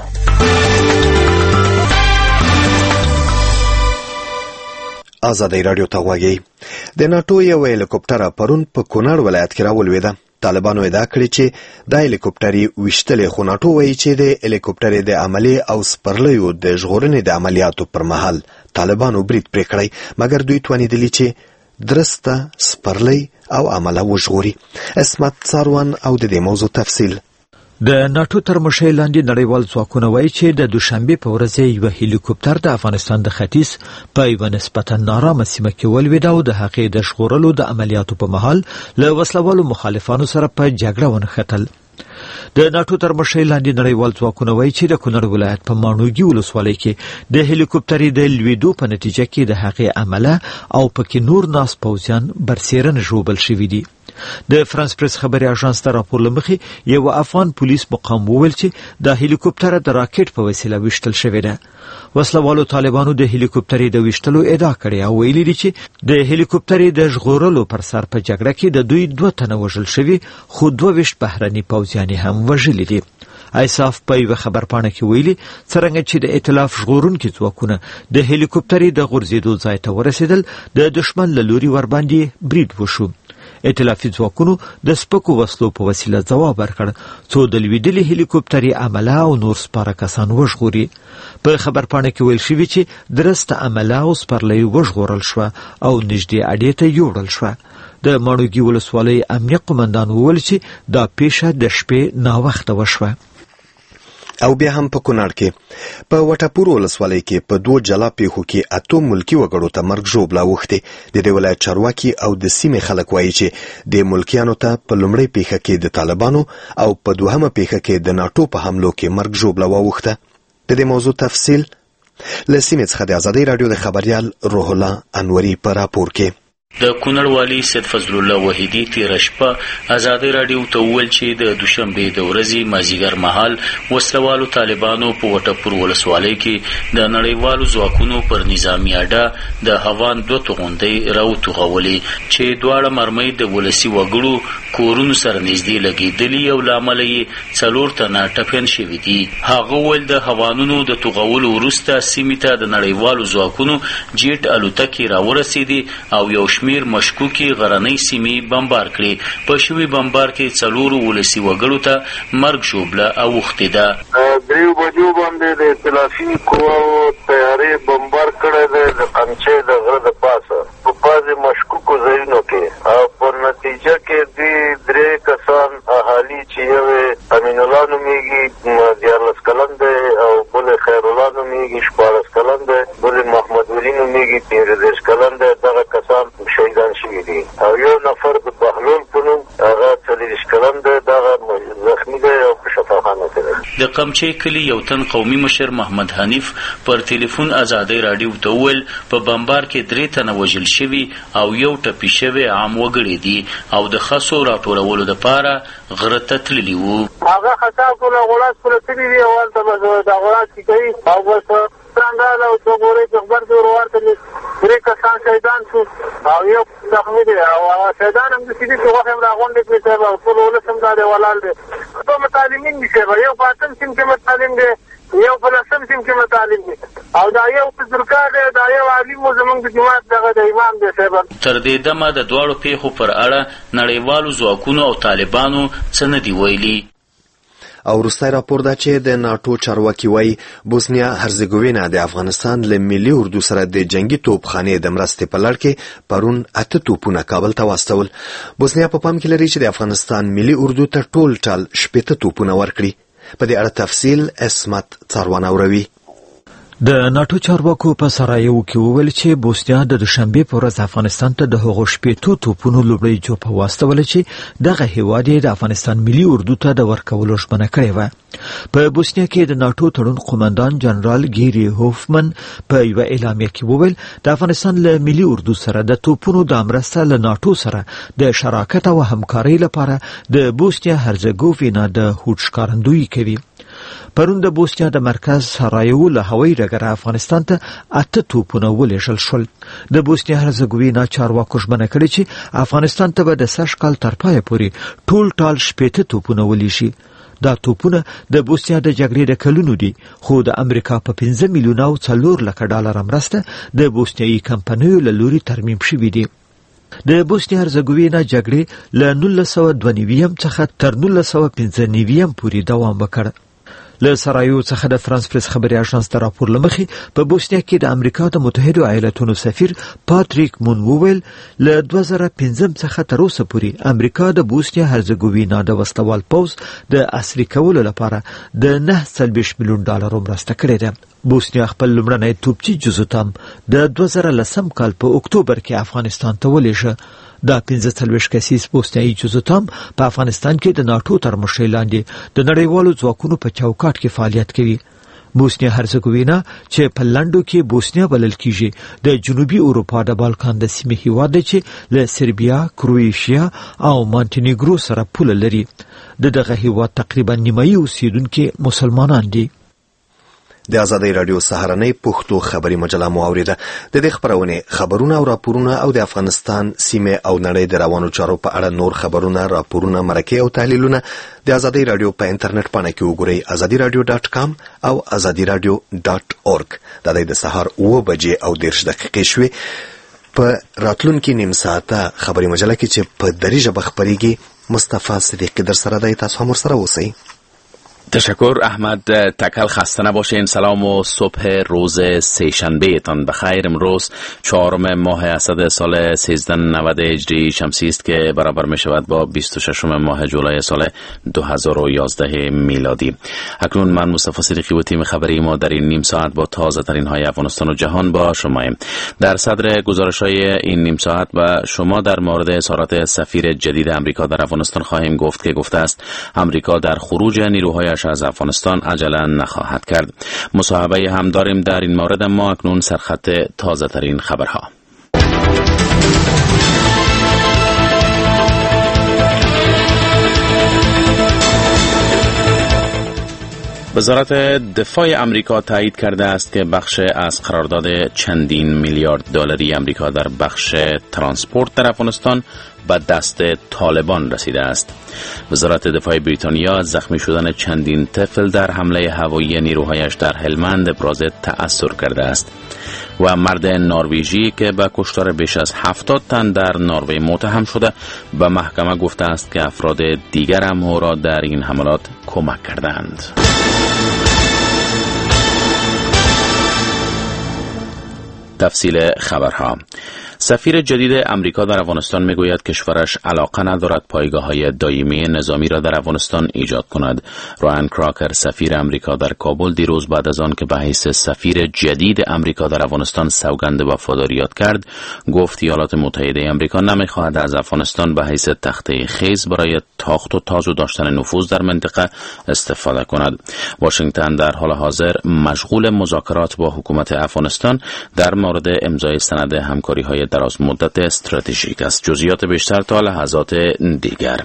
آزادۍ راډیو ته غوږی. د ناتو یو هلیکوپټر پرون په کونړ ولایت کې راولوېده. طالبانو ادعا کړې چې دا هلیکوپټر وشتلې خو ناتو وایي چې د هلیکوپټر د عملي او سپرلیو د ژغورنې د عملیاتو پر مهال طالبانو برید پرې کړی مګر دوی توانېدلي چې درسته سپرلی او عمله وژغوري. اسمت څاروان او د دې موضوع تفصیل. د ناتو تر مشرۍ لاندې نړیوال ځواکونه وایي چې د دوشنبه په ورځ یو هلیکوپټر د افغانستان د ختیځ په یوه نسبتا نارامه سیمه کې ولوېد او د هغې د ژغورلو د عملیاتو په مهال له وسلوالو مخالفانو سره په جګړه ونښتل. د ناتو تر مشرۍ لاندې نړیوال ځواکونه وایي چې د کونړ ولایت په ماڼوګي ولسوالۍ کې د هلیکوپټرې د لوېدو په نتیجه کې د هغې عمله او پکې نور ناس پوځیان برسېرن ژوبل شوي دي. د فرانس پریس خبري اژانس ته راپور لمخې یو افغان پولیس مقام وویل چې د هلیکوپټر د راکټ په وسیله وشتل شوې ده. وسلوالو طالبانو د هلیکوپټرې د وشتلو ادعا کړې او ویلي دي چې د هلیکوپټرې د ژغورلو پر سر په جګړه کې د دوی 2 تنه وژل شوي خو 22 بهرني پوځیان هم وژلي دي. ایساف په یو خبرپاڼه کې ویلي څرنګه چې د ائتلاف ژغورونکي ځواکونه د هلیکوپټرې د غورځېدو ځای ته ورسېدل د دشمن له لوري ورباندې برید وشو. ائتلافي ځواکونو د سپکو وسلو په وسیله ځواب ورکړ څو د لوېدلې هلیکوپټرې عمله او نور سپاره کسان وژغوري. په خبرپاڼه کې ویل شوي چې درسته عمله او سپرلۍ وژغورل شوه او نږدې اډې ته یوړل شوه. د ماڼوګي ولسوالۍ امنیه قومندان وویل چې دا پیښه د شپې ناوخته وشوه. او بیا هم په کونړ کې په وټاپور ولسوالۍ کې په 2 جلا پیښو کې 8 ملکی وګړو ته مرګ ژوبله اوښتې. د دې ولایت چارواکي او د سیمې خلک وایي چې د ملکیانو ته په لومړۍ پیښه کې د طالبانو او په دوهمه پیښه کې د ناټو په حملو کې مرګ ژوبله واوښته. د دې موضوع تفصیل له سیمې څخه د ازادۍ راډیو د خبریال روح الله انوري په راپور کې. د کونړ والی سید فضل الله وحیدی تیر شپه ازادۍ راډیو ته وویل چې د دوشنبې د ورځې مازیګر مهال وسلوالو طالبانو په وټاپور ولسوالۍ کې د نړیوالو ځواکونو پر نظامي اډه د هوان 2 توغندۍ راوتوغولې چې دواړه مرمۍ د ولسي وګړو کورونو سره نږدې لګېدلي او له امله یې 4 تنه ټپیان شوي دي. هغه وویل د هوانونو د توغولو وروسته سیمې ته د نړیوالو ځواکونو جیټ الوتکې راورسېدې او یو شمیر مشکوکي غرنۍ سیمې بمبار کړې. په شوي بمبار کې 4 ولسي وګړو ته مرګ ژوبله اوښتې ده. 3 بجو باندې د ائتلافي قواو تیارې بمبار کړی دی د قمچې د غره د پاسه په بعضې مشکوکو ځایونو کې او په نتیجه کې دې 3 کسان اهالي چې یو امین الله نومیږي 14 کلن دی او بل خیر الله نومیږي 14 کلن دی بل محمد ولی نومیږي 13 کلن دی. دغه کسان شهیدان شوي دي او یو نفر د بهلول په نوم هغه 40 کلن دی دغه زخمي دی او په شفاخانه کې دی. د قمچې کلي یو تن قومي مشر محمد حنیف پر ټلیفون ازادۍ راډیو ته وویل په بمبار کې 3 تنه وژل شوي او یو ټپي شوی عام وګړي دي او د خسو راټولولو دپاره غره ته تللي وو. هغه خطا کوله غوړاس پوره تللي دي او هلته به د غوړاس کې کوي او بس څنګه او څو ګورې چې خبر دی ورورته 3 کسان شهیدان شو او یو زخمي دی او شهیدان هم داسې دي چې غوښې هم راغونډې کړې صاحب او ټول ولس هم دا دی ولاړ دی. ټول متعلمین دي صاحب یو په 8 سیم کې متعلم دی یو په 10 سیم کې متعلم دی او دا یو بزرګار دی دا یو عالم زموږ د جماعت دغه د امام دی صاحب. تر دې دمه د دواړو پیښو پر اړه نړیوالو ځواکونو او طالبانو څه نه دي ویلي. او وروستی راپور ده چې د ناټو چارواکي وایي بوسنیا هرزګوینا د افغانستان له ملي اردو سره د جنگي توپخانې د مرستې په لړ کې پرون 8 توپونه کابل ته واستول. بوسنیا په پام کې لري چې د افغانستان ملي اردو ته ټول 8 توپونه ورکړي. په دې اړه تفصیل اسمت څاروان اوروي. د ناټو چارواکو په سرایو کې وویل چې بوسنیا د دوشنبې په ورځ افغانستان ته د هغو 8 توپونو لومړی جوپه واستوله چې دغه هیواد یې د افغانستان ملي اردو ته د ورکولو ژمنه کړې وه. په بوسنیا کې د ناټو تړون قومندان جنرال ګیری هوفمن په یوه اعلامیه کې وویل د افغانستان له ملي اردو سره د توپونو د مرسته له ناټو سره د شراکت او همکارۍ لپاره د بوسنیا هرزګووینا د هوډ ښکارندویي کوي. پرون د بوسنیا د مرکز سرایو له هوایي ډګره افغانستان ته 8 توپونه ولېږل شول. د بوسنیا هرزګوینا چارواکو ژمنه کړې چې افغانستان ته به د سږ کال تر پایه پورې ټول 8 توپونه ولېږي. دا توپونه د بوسنیا د جګړې د کلونو دي خو د امریکا په 15 میلیونه او 4 لکه ډالر مرسته د بوسنیایي کمپنیو له لوري ترمیم شوي دي. د بوسنیا هرزګوینا جګړې له 1992 څخه تر 1995 پورې دوام وکړ. له سرایو څخه د فرانس پریس خبري اژانس ته راپور لمخې په بوسنیا کې د امریکا د متحده ایالاتونو سفیر پاتریک مون وویل له 2015 څخه تر اوسه پورې امریکا د بوسنیا هرزګوینا د وسلوال پوځ د عصري کولو لپاره د 9.4 میلیون ډالر مرسته کړې ده. بوسنیا خپل لومړنی توپچي جزو تام د 2010 کال په اکتوبر کې افغانستان ته ولېږه. دا 45 کسیز بوسنیایي جزوت هم په افغانستان کې د ناتو تر مشرۍ لاندې د نړیوالو ځواکونو په چوکاټ کې فعالیت کوي. بوسنیا هرزګوینا چې په لندو کې بوسنیا بلل کیږي د جنوبي اروپا د بالکان د سیمې هیواد دی چې له سربیا، کروئیشیا او مونټینیګرو سره پوله لري. دغه هیواد تقریبا نیمایي اوسیدونکو مسلمانان دي. د آزادۍ رادیو سهارنۍ پښتو خبري مجله مو اوریده. د دې خبرونه خبرونه او راپورونه او د افغانستان سیمه او نړۍ د روانو چارو په اړه نور خبرونه، راپورونه، مرکې او تحلیلونه د آزادۍ رادیو په انټرنیټ پاڼه کې وګورئ، azadiradio.com او azadiradio.org. د سهار 9 بجې او 10 دقیقې شوي. په راتلونکي نیم ساعته خبري مجله کې چې په دری ژبه خبريږي مصطفی صدیقی در سره دی. تاسو هم سره اوسئ. تشکر احمد. تکل خسته نباشین. سلام و صبح روز سه‌شنبه تان بخیر. امروز 4 ماه اسد سال 1390 هجری شمسی است که برابر می شود با 26 ماه جولای سال 2011 میلادی. اکنون من مصطفی صدیقی و تیم خبری ما در این نیم ساعت با تازه ترین های افغانستان و جهان با شماییم. در صدر گزارش های این نیم ساعت با شما در مورد اظهارات سفیر جدید امریکا در افغانستان خواهیم گفت که گفته است امریکا در خروج نیروهای از افغانستان عجله نخواهد کرد. مصاحبه هم داریم در این مورد، اما اکنون سرخط تازه ترین خبرها. وزارت دفاع امریکا تایید کرده است که بخش از قرارداد چندین میلیارد دلاری امریکا در بخش ترانسپورت در افغانستان به دست طالبان رسیده است. وزارت دفاع بریتانیا زخمی شدن چندین طفل در حمله هوایی نیروهایش در هلمند ابراز تأثر کرده است و مرد نروژی که به کشتار بیش از 70 تن در نروژ متهم شده به محکمه گفته است که افراد دیگر هم او را در این حملات کمک کردند. تفصیل خبرها. سفیر جدید امریکا در افغانستان میگوید کشورش علاقه ندارد پایگاه‌های دائمی نظامی را در افغانستان ایجاد کند. رایان کراکر سفیر امریکا در کابل دیروز بعد از آن که به حیث سفیر جدید امریکا در افغانستان سوگند وفاداریت کرد، گفت ایالات متحده امریکا نمیخواهد از افغانستان به حیث تخته خیز برای تاخت و تاز و داشتن نفوذ در منطقه استفاده کند. واشنگتن در حال حاضر مشغول مذاکرات با حکومت افغانستان در مورد امضای سند همکاری‌های دراز مدت استراتژیک است. جزئیات بیشتر تا لحظات دیگر.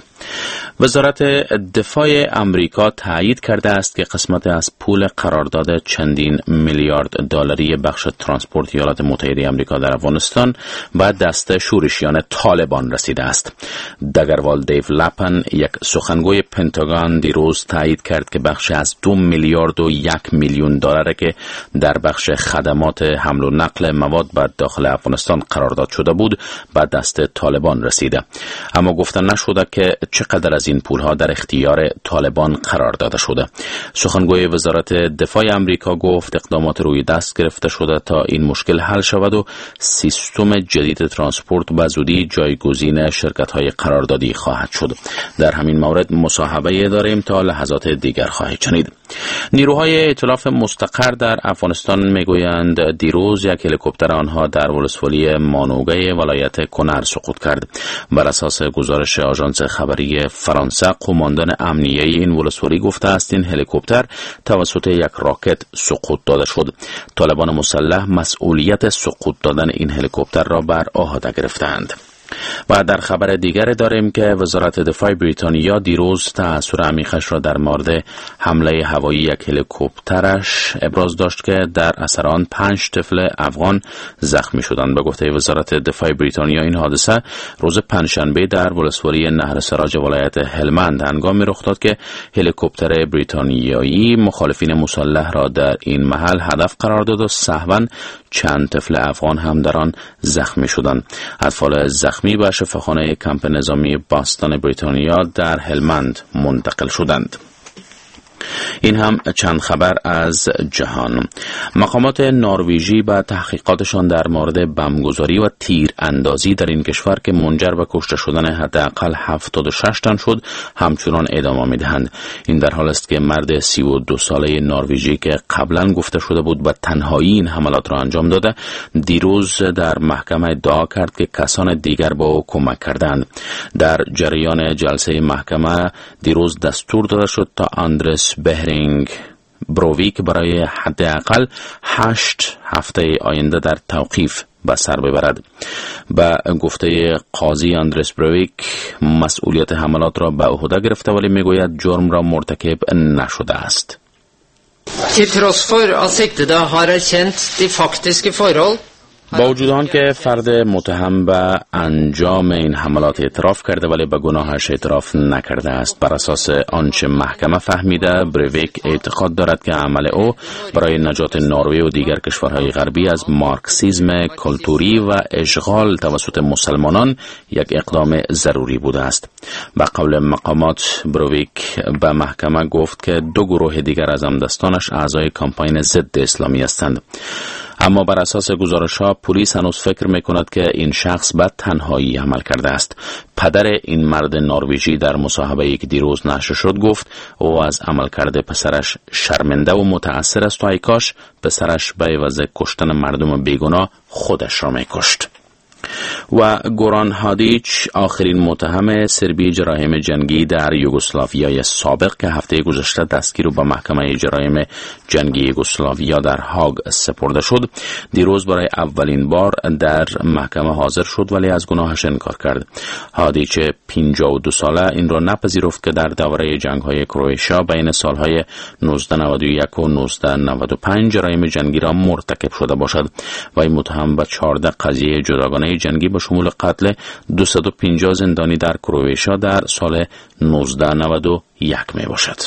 وزارت دفاع امریکا تایید کرده است که قسمت از پول قرارداد چندین میلیارد دلاری بخش ترانسپورت ایالات متحده امریکا در افغانستان به دست شورشیان طالبان رسیده است. دگروال دیو لپن، یک سخنگوی پنتاگون، دیروز تایید کرد که بخش از 2 میلیارد و 1 میلیون دلار که در بخش خدمات حمل و نقل مواد به داخل افغانستان قرارداد شده بود به دست طالبان رسیده، اما گفته نشده که چقدر از این پولها در اختیار طالبان قرار داده شده. سخنگوی وزارت دفاع امریکا گفت اقدامات روی دست گرفته شده تا این مشکل حل شود و سیستم جدید ترانسپورت به زودی جایگزین شرکت‌های قراردادی خواهد شد. در همین مورد مصاحبه داریم تا لحظات دیگر خواهید شنید. نیروهای ائتلاف مستقر در افغانستان میگویند دیروز یک هلیکوپتر آنها در ولسوالی مانوگه ولایت کنر سقوط کرد. بر اساس گزارش آژانس خبری فرانسه، قماندان امنیه این ولسوالی گفته است این هلیکوپتر توسط یک راکت سقوط داده شد. طالبان مسلح مسئولیت سقوط دادن این هلیکوپتر را بر عهده گرفتند. و در خبر دیگر داریم که وزارت دفاع بریتانیا دیروز تأثیر عمیقش را در مورد حمله هوایی یک هلیکوپترش ابراز داشت که در اثر آن 5 طفل افغان زخمی شدند. به گفته وزارت دفاع بریتانیا این حادثه روز پنجشنبه در ولسوالی نهر سراج ولایت هلمند هنگامی رخ داد که هلیکوپتر بریتانیایی مخالفین مسلح را در این محل هدف قرار داد و سهواً چند طفل افغان هم در آن زخمی شدند. اطفال زخمی به شفاخانه کمپ نظامی باستان بریتانیا در هلمند منتقل شدند. این هم چند خبر از جهان. مقامات نروژی با تحقیقاتشان در مورد بمبگذاری و تیر اندازی در این کشور که منجر به کشته شدن حداقل 76 تن شد همچنان ادامه می‌دهند. این در حال است که مرد 32 ساله نروژی که قبلا گفته شده بود به تنهایی این حملات را انجام داده، دیروز در محکمه ادعا کرد که کسان دیگر به او کمک کردند. در جریان جلسه محکمه دیروز دستور داده شد تا آندرس بهرینگ برویک برای حداقل 8 هفته آینده در توقیف به سر ببرد. به گفته قاضی آندرس برویک مسئولیت حملات را به عهده گرفته ولی میگوید جرم را مرتکب نشده است. Til tross for at siktede har erkjent de faktiske forhold. با وجود آن که فرد متهم به انجام این حملات اعتراف کرده ولی به گناهش اعتراف نکرده است. بر اساس آنچه محکمه فهمیده، برویک اعتقاد دارد که عمل او برای نجات نروژ و دیگر کشورهای غربی از مارکسیسم کلتوری و اشغال توسط مسلمانان یک اقدام ضروری بوده است. به قول مقامات، برویک به محکمه گفت که 2 گروه دیگر از همدستانش اعضای کمپاین ضد اسلامی هستند. اما بر اساس گزارش‌ها پلیس هنوز فکر می‌کند که این شخص به تنهایی عمل کرده است. پدر این مرد نروژی در مصاحبه‌ای که دیروز نشر شد گفت او از عملکرد پسرش شرمنده و متأثر است و ای کاش پسرش به عوض کشتن مردم بیگناه خودش را می‌کشت. و گوران هادیچ آخرین متهم سربی جرایم جنگی در یوگسلاویای سابق که هفته گذشته دستگیر به محکمه جرایم جنگی یوگسلاویا در هاگ سپرده شد، دیروز برای اولین بار در محکمه حاضر شد ولی از گناهش انکار کرد. هادیچ 52 ساله این را نپذیرفت که در دوره جنگ‌های کرواتیا بین سالهای 1991 و 1995 جرایم جنگی را مرتکب شده باشد و این متهم به 14 قضیه جداگانه جنگی به شمول قتل 250 زندانی در کرواتیا در سال 1991 می باشد.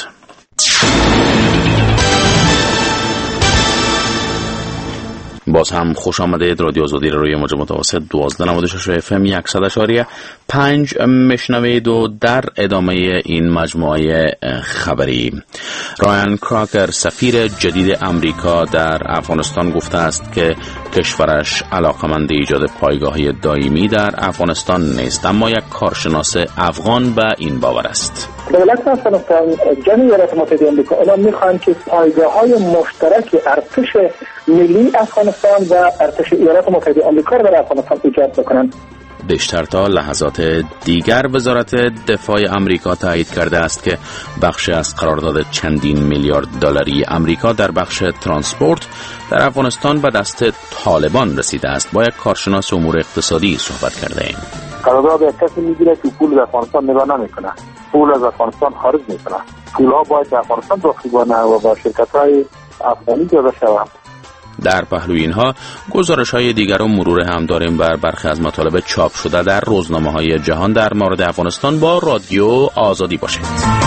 باز هم خوش آمدید. رادیو آزادی روی موج متوسط 1296 FM 100.5 میشنوید و در ادامه این مجموعه خبری رایان کراکر سفیر جدید امریکا در افغانستان گفته است که کشورش علاقمند ایجاد پایگاهی دائمی در افغانستان نیست، اما یک کارشناس افغان به این باور است. دولت افغانستان جمعی ایالات متحده آمریکا الان میخوان که پایگاه‌های مشترک ارتش ملی افغانستان و ارتش ایالات متحده آمریکا را در افغانستان ایجاد بکنند. بیشتر تا لحظات دیگر وزارت دفاع امریکا تایید کرده است که بخش از قرارداد چندین میلیارد دلاری امریکا در بخش ترانسپورت در افغانستان به دست طالبان رسیده است. با یک کارشناس امور اقتصادی صحبت کرده ایم. قرارداد یک کسی میگیره که پول در افغانستان نگاه نمیکنه، پول از افغانستان خارج میکنه، پولها باید در افغانستان داخل بانه و با شرکت‌های افغانی جدا شود. در پهلوی اینها گزارش‌های دیگر و مرور هم داریم بر برخی از مطالب چاپ شده در روزنامه‌های جهان در مورد افغانستان. با رادیو آزادی باشید.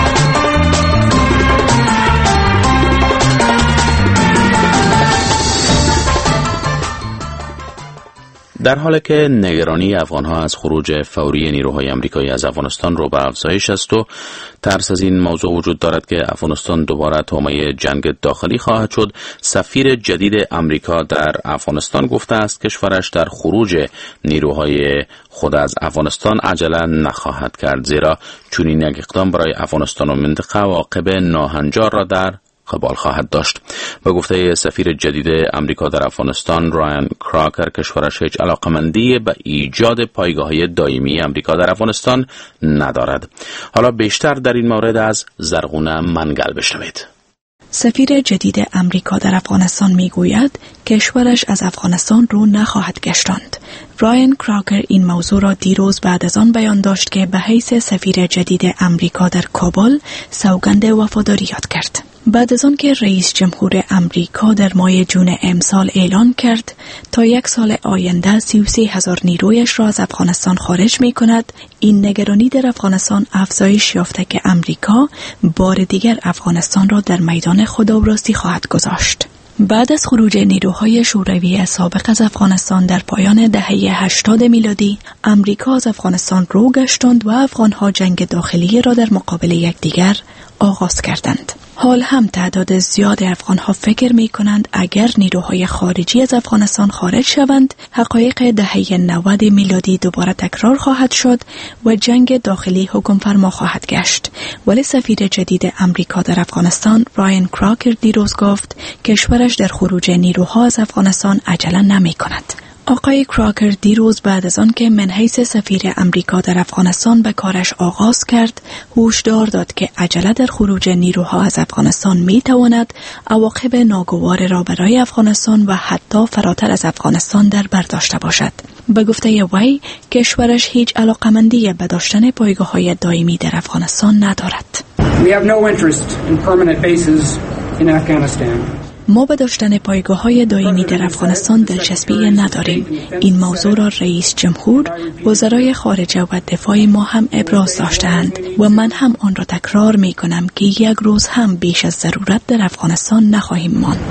در حالی که نگرانی افغانها از خروج فوری نیروهای آمریکایی از افغانستان رو به افزایش است و ترس از این موضوع وجود دارد که افغانستان دوباره طامع جنگ داخلی خواهد شد، سفیر جدید آمریکا در افغانستان گفته است کشورش در خروج نیروهای خود از افغانستان عجله نخواهد کرد، زیرا چنین یک اقدام برای افغانستان و منطقه عواقب ناهنجار را در قبال خواهد داشت. به گفته سفیر جدید امریکا در افغانستان رایان کراکر، کشورش هیچ علاقمندی به ایجاد پایگاه‌های دائمی امریکا در افغانستان ندارد. حالا بیشتر در این مورد از زرغونه منگل بشنوید. سفیر جدید امریکا در افغانستان میگوید کشورش از افغانستان رو نخواهد گشتاند. رایان کراکر این موضوع را دیروز بعد از آن بیان داشت که به حیث سفیر جدید امریکا در کابل سوگند وفاداری یاد کرد. بعد از آن که رئیس جمهور امریکا در ماه جون امسال اعلان کرد تا 1 سال آینده 33,000 نیرویش را از افغانستان خارج می کند، این نگرانی در افغانستان افزایش یافته که امریکا بار دیگر افغانستان را در میدان خودآوراستی خواهد گذاشت. بعد از خروج نیروهای شوروی سابق از افغانستان در پایان دهه 80 میلادی، امریکا از افغانستان رو گشتاند و افغانها جنگ داخلی را در مقابل یکدیگر آغاز کردند. حال هم تعداد زیاد افغان‌ها فکر می‌کنند اگر نیروهای خارجی از افغانستان خارج شوند، حقایق دهه 90 میلادی دوباره تکرار خواهد شد و جنگ داخلی حکم فرما خواهد گشت. ولی سفیر جدید امریکا در افغانستان، براین کراکر، دیروز گفت کشورش در خروج نیروها از افغانستان عجله نمی‌کند. آقای کراکر دیروز بعد از آن که من حیث سفیر امریکا در افغانستان به کارش آغاز کرد، هشدار داد که عجله در خروج نیروها از افغانستان می‌تواند عواقب ناگوار را برای افغانستان و حتی فراتر از افغانستان در بر داشته باشد. به گفته وی، کشورش هیچ علاقمندی به داشتن پایگاه‌های دائمی در افغانستان ندارد. We have no interest in permanent bases in Afghanistan. ما به داشتن پایگاه‌های دائمی در افغانستان دلچسپی نداریم. این موضوع را رئیس جمهور، وزرای خارجه و دفاع ما هم ابراز داشتند و من هم آن را تکرار می‌کنم که یک روز هم بیش از ضرورت در افغانستان نخواهیم ماند.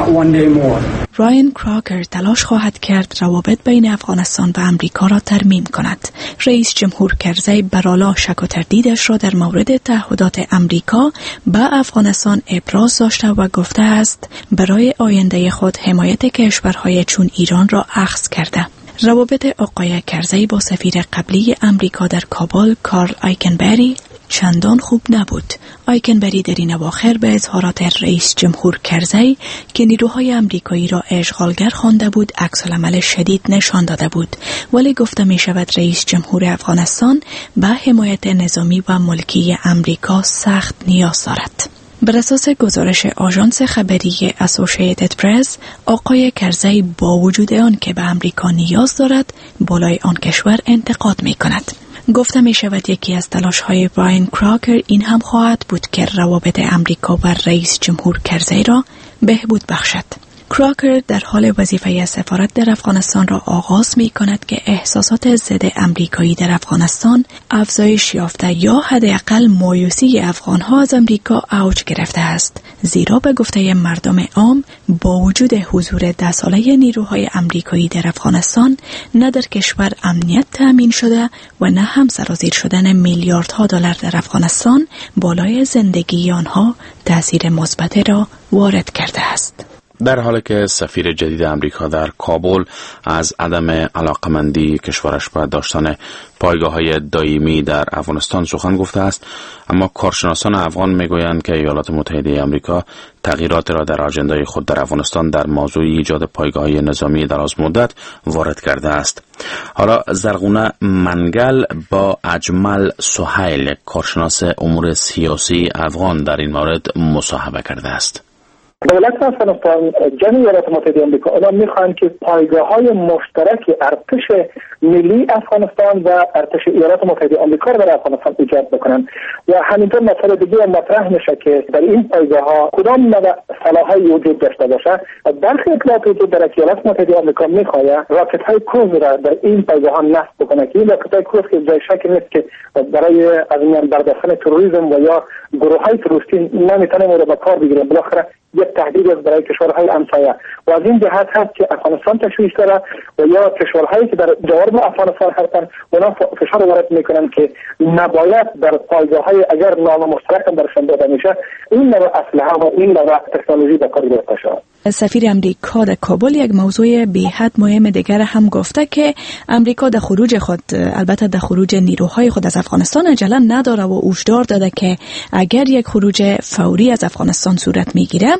براین کراکر تلاش خواهد کرد روابط بین افغانستان و امریکا را ترمیم کند. رئیس جمهور کرزی برالا شک و تردیدش را در مورد تعهدات امریکا به افغانستان ابراز داشته و گفته است برای آینده خود حمایت کشورهای چون ایران را اخذ کرده. روابط آقای کرزی با سفیر قبلی امریکا در کابل، کارل آیکنبری، چندان خوب نبود. آیکنبری در این اواخر به اظهارات رئیس جمهور کرزی که نیروهای امریکایی را اشغالگر خوانده بود عکس‌العمل شدید نشان داده بود، ولی گفته می شود رئیس جمهور افغانستان به حمایت نظامی و ملکی امریکا سخت نیاز دارد. بر اساس گزارش آژانس خبری اسوسییتد پرس، آقای کرزی با وجود آن که به امریکا نیاز دارد، بالای آن کشور انتقاد می کند. گفته می شود یکی از تلاش‌های براین کراکر این هم خواهد بود که روابط امریکا و رئیس جمهور کرزی را بهبود بخشد. کراکر در حال وظیفه سفارت در افغانستان را آغاز می کند که احساسات ضد امریکایی در افغانستان افزایش یافته یا حداقل مایوسی افغانها از امریکا اوج گرفته است، زیرا به گفته مردم عام با وجود حضور 10 ساله نیروهای امریکایی در افغانستان نه در کشور امنیت تأمین شده و نه هم سرازیر شدن میلیاردها دلار در افغانستان بالای زندگی آنها تأثیر مثبت را وارد کرده است. در حالی که سفیر جدید امریکا در کابل از عدم علاقمندی کشورش به داشتن پایگاه‌های دائمی در افغانستان سخن گفته است، اما کارشناسان افغان میگویند که ایالات متحده آمریکا تغییرات را در آژندای خود در افغانستان در موضوع ایجاد پایگاه‌های نظامی دراز مدت وارد کرده است. حالا زرغونه منگل با اجمل سهیل، کارشناس امور سیاسی افغان، در این مورد مصاحبه کرده است. دولت افغانستان، جمعی ایالات متحده آمریکا، اونا میخوان که پایگاه‌های مشترک ارتش ملی افغانستان و ارتش ایالات متحده آمریکا را در افغانستان ایجاد بکنن و همینطور مسئله دیگه مطرح میشه که در این پایگاه‌ها کدام نوع سلاح‌هایی وجود داشته باشه. برخی اطلاعات وجود داره که ایالات متحده آمریکا میخواد راکت‌های کروز را در این پایگاه‌ها نصب بکنه که این راکت‌های کروز که جای شک نیست که برای از میان برداشتن تروریسم و یا گروه‌های تروریستی نمیتونه مورد به کار بگیره. بالاخره یک تهدید است برای کشورهای همسایه و از این جهت هست که افغانستان تشویش داره و یا کشورهایی که در جوار افغانستان هستن اونا فشار وارد میکنن که نباید در پایگاه‌های اگر نام مشترک هم برشان داده میشه این نوع اسلحه و این نوع تکنولوژی به کار گرفته شود. سفیر امریکا در کابل یک موضوع بی‌حد مهم دیگر هم گفته که امریکا در خروج خود، البته در خروج نیروهای خود از افغانستان عجله نداره و هشدار داده که اگر یک خروج فوری از افغانستان صورت میگیره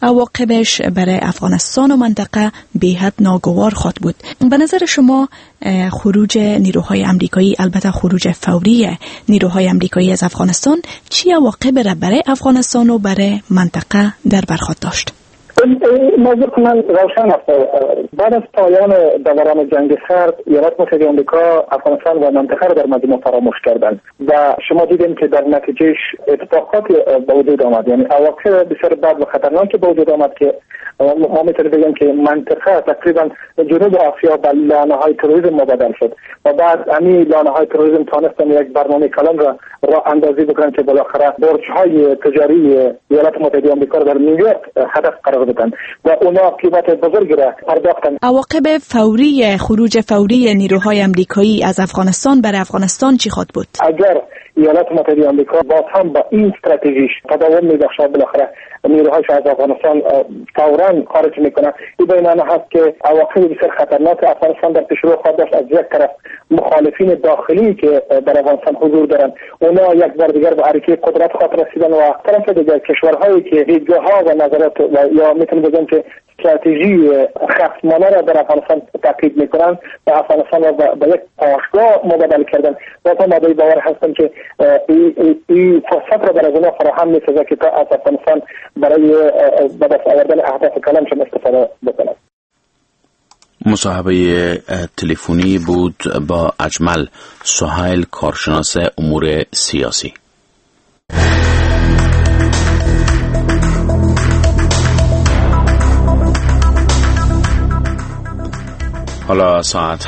عواقبش برای افغانستان و منطقه بی‌حد ناگوار خواهد بود. به نظر شما خروج نیروهای امریکایی، البته خروج فوری نیروهای امریکایی از افغانستان، چی عواقب برای افغانستان و برای منطقه در بر خواهد داشت؟ موضوع من روشن است. بعد از پایان دوران جنگ سرد ایالات متحده آمریکا افغانستان و منطقه را در مجموع فراموش کردند و شما دیدین که در نتیجهش اتفاقات به وجود آمد، یعنی عواقب بسیار بد و خطرناک به وجود آمد که ما میتونیم بگیم که منطقه تقریبا جنوب آسیا به لانه‌های تروریسم مبدل شد و بعد همین لانه‌های تروریسم تانستن یک برنامه کلان را اندازی بکنن که بالاخره برج‌های تجاری ایالات متحده آمریکا را در نیویورک هدف قرار بدن و اونا قیمت بزرگی را پرداختن. عواقب فوری خروج فوری نیروهای آمریکایی از افغانستان برای افغانستان چی خواهد بود؟ اگر ایالات متحده آمریکا باز هم با این استراتژیش تداوم می‌بخشد. بالاخره نیروهایش از افغانستان فوراً خارج میکنه. این به معنی هست که عواقب بسیار خطرناک افغانستان در پیش رو خواهد داشت. از یک طرف مخالفین داخلی که در افغانستان حضور دارند، اونا یک بار دیگر به حرکت قدرت خواهد رسیدن، و طرف دیگر کشورهایی که دیدگاه‌ها و نظرات یا میتونیم بگیم که استراتژی خصمانه را در افغانستان تاکید میکنند و افغانستان را به یک پاشگاه مبادله کردن. و تا مادهی باور هستم که این فرصت را برای اونا فراهم می‌سازد که تا از افغانستان برای به دست آوردن اهداف کلانشان استفاده بکنند. مصاحبه تلفنی بود با اجمل سهیل، کارشناس امور سیاسی. حالا ساعت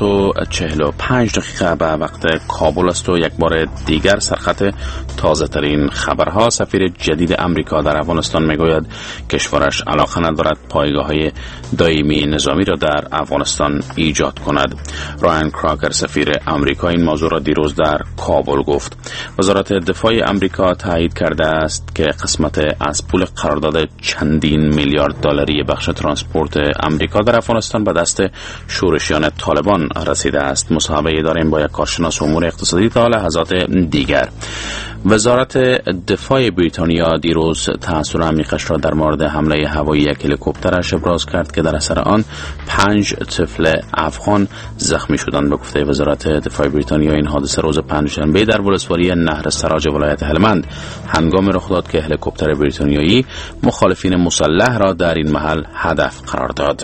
7:45 به وقت کابل است و یک بار دیگر سرخط تازه ترین خبرها. سفیر جدید امریکا در افغانستان میگوید کشورش علاقه ندارد پایگاه‌های دائمی نظامی را در افغانستان ایجاد کند. رایان کراکر سفیر امریکا این موضوع را دیروز در کابل گفت. وزارت دفاع امریکا تایید کرده است که قسمت از پول قرارداد چندین میلیارد دلاری بخش ترانسپورت امریکا در افغانستان به دست شورشیان طالبان رسیده است. مصاحبه داریم با یک کارشناس امور اقتصادی تا لحظات دیگر. وزارت دفاع بریتانیا دیروز تأثیر عمیقش را در مورد حمله هوایی یک هلیکوپترش ابراز کرد که در اثر آن 5 طفل افغان زخمی شدند. به گفته وزارت دفاع بریتانیا این حادثه روز پنجشنبه در ولسوالی نهر سراج ولایت هلمند هنگام رخ داد که هلیکوپتر بریتانیایی مخالفین مسلح را در این محل هدف قرار داد.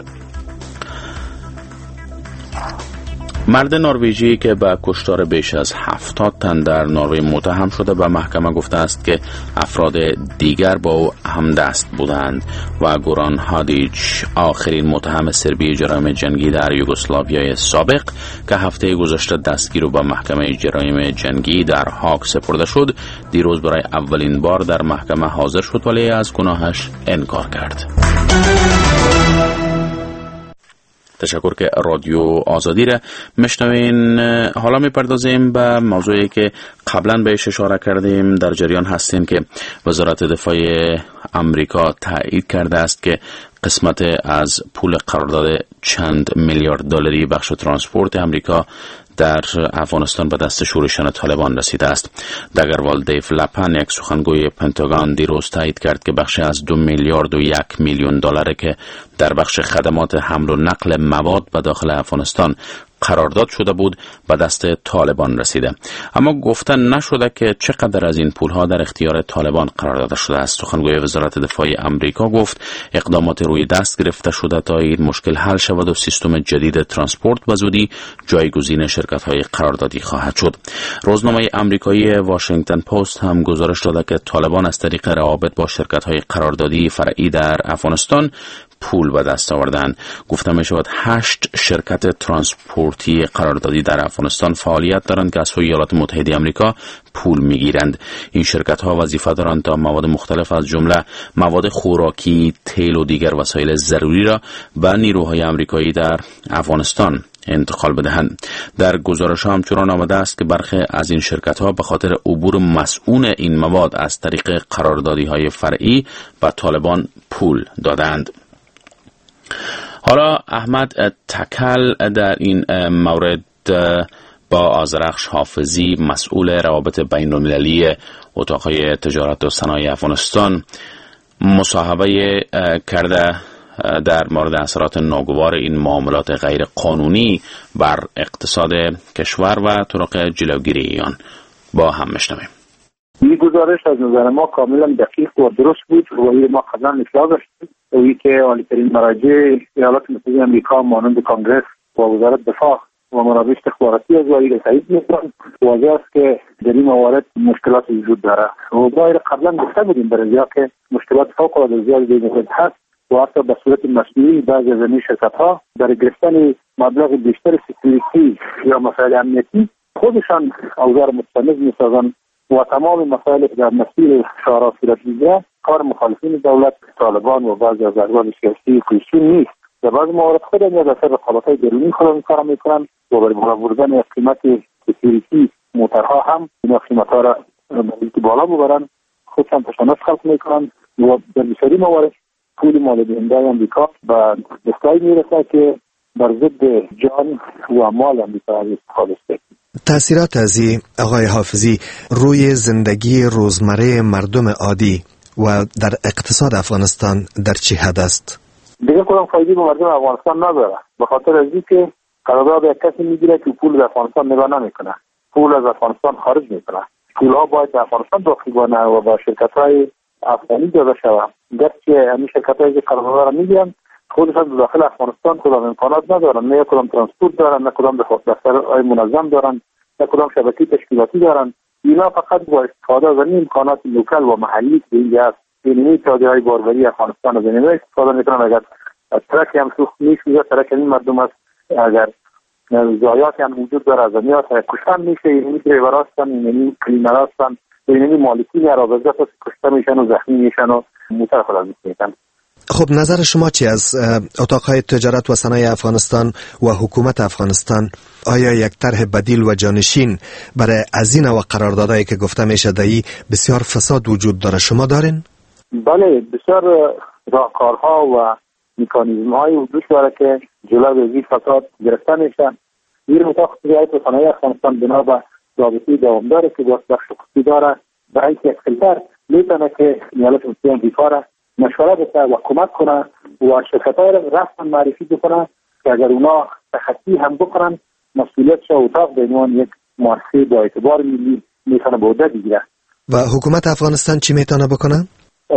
مرد نروژی که به کشتار بیش از 70 تن در نروژ متهم شده به محکمه گفته است که افراد دیگر با او همدست بودند و گوران هادیچ آخرین متهم سربی جرایم جنگی در یوگسلاویای سابق که هفته گذشته دستگیر و به محکمه جرایم جنگی در هاگ سپرده شد، دیروز برای اولین بار در محکمه حاضر شد ولی از گناهش انکار کرد. تشکر که رادیو آزادی را مشنوین. حالا میپردازیم به موضوعی که قبلا بهش اشاره کردیم. در جریان هستیم که وزارت دفاع امریکا تایید کرده است که قسمت از پول قرارداد چند میلیارد دلاری بخش ترانسپورت امریکا در افغانستان به دست شورشیان طالبان رسیده است. دگروال دیو لپن، یک سخنگوی پنتاگون، دیروز تایید کرد که بخش از 2 میلیارد و 1 میلیون دلاری که در بخش خدمات حمل و نقل مواد به داخل افغانستان قرارداد شده بود به دست طالبان رسیده، اما گفتن نشده که چقدر از این پولها در اختیار طالبان قرار داده شده است. سخنگوی وزارت دفاع امریکا گفت اقدامات روی دست گرفته شده تا این مشکل حل شود و سیستم جدید ترانسپورت به زودی جایگزین شرکت‌های قراردادی خواهد شد. روزنامه آمریکایی واشنگتن پست هم گزارش داده که طالبان از طریق روابط با شرکت‌های قراردادی فرعی در افغانستان پول به دست آوردن. گفته می شود 8 شرکت ترانسپورتی قراردادی در افغانستان فعالیت دارند که از سوی ایالات متحده آمریکا پول می گیرند. این شرکت ها وظیفه دارند تا مواد مختلف از جمله مواد خوراکی، تیل و دیگر وسایل ضروری را به نیروهای آمریکایی در افغانستان انتقال بدهند. در گزارش ها همچنان آمده است که برخی از این شرکت ها به خاطر عبور مسئول این مواد از طریق قراردادی های فرعی به طالبان پول دادند. حالا احمد تکل در این مورد با آذرخش حافظی، مسئول روابط بین المللی اتاقهای تجارت و صنایع افغانستان، مصاحبه کرده در مورد اثرات ناگوار این معاملات غیر قانونی بر اقتصاد کشور و طرق جلوگیری آن. با هم میشنویم. این گزارش از نظر ما کاملا دقیق و درست بود و ما قبلا اطلاع داشتیم و که عالی‌ترین مراجع ایالات متحده آمریکا مانند کانگرس و وزارت دفاع و منابع استخباراتی از وایل تایید می‌کنند. واضح است که در این موارد مشکلات وجود داره و ما قبلا گفته بودیم در اینجا که مشکلات فوق‌العاده زیادی در این مورد هست و حتی به صورت مصنوعی بعضی از این شرکت‌ها در گرفتن مبلغ بیشتر سکیوریتی یا مسائل امنیتی خودشان اوزار متساند می‌سازند و تمام مسائل در مسیر شورای صورت میگیرد کار مخالفین دولت، طالبان و بعضی از احزاب سیاسی کوششی نیست. در بعض موارد خود از اثر رقابت‌های درونی خود کار میکنند و برای بالا بردن قیمت سکیوریتی موترها هم اینا قیمت‌ها را به بالا ببرن، خودشان تشنج خلق میکنن و در بسیاری موارد پول مال دهنده امریکا به دستگاهی میرسه که بر ضد جان و مال امریکا استفاده است. تأثیرات از آقای حافظی روی زندگی روزمره مردم عادی و در اقتصاد افغانستان در چه حد است؟ دیگه کدام فایده به مردم افغانستان نداره، به خاطر از اینکه قرارداد یک کسی میگیره که پول در افغانستان نگاه نمیکنه، پول از افغانستان خارج میکنه، پولها باید در افغانستان داخل کنه و با شرکت‌های افغانی داده شود. گرچه همین شرکت‌هایی که قرارداد را میگیرن خودشان داخل افغانستان کدام امکانات ندارن، نه کدام ترانسپورت دارن، نه کدام دفترهای منظم دارن، نه کدام شبکه تشکیلاتی دارن. اینا فقط با استفاده از این امکانات لوکال و محلی که اینجا هست، اینمی تاجرای باربری افغانستان از اینمی استفاده میکنن. اگر ترک هم سوخت میشه، ترک این مردم است، اگر ضایعات هم وجود داره، از اینها کشتن میشه، اینمی دریور هستن، اینمی کلینر هستن، اینمی مالکین عربزت هست کشته میشن و زخمی میشن و موتر خلاص میشن. خب نظر شما چی از اتاقهای تجارت و صنایع افغانستان و حکومت افغانستان؟ آیا یک طرح بدیل و جانشین برای از این و قراردادهایی که گفته میشه دایی بسیار فساد وجود داره شما دارین؟ بله، بسیار راهکارها و مکانیزم های وجود داره که جلوی از این فساد گرفته میشه. این اتاق تجارت و صنایع افغانستان بنا به رابطه دوامداری که با بخش خصوصی داره برای یک فیلتر میتونه که ایالات متحده آمریکا مشوره بده و کمک کنه و شرکت‌های را رسما معرفی بکنه که اگر اونا تخطی هم بکنن مسئولیتش اتاق به عنوان یک مؤسسه با اعتبار ملی میتونه به عهده بگیره. و حکومت افغانستان چی میتونه بکنه؟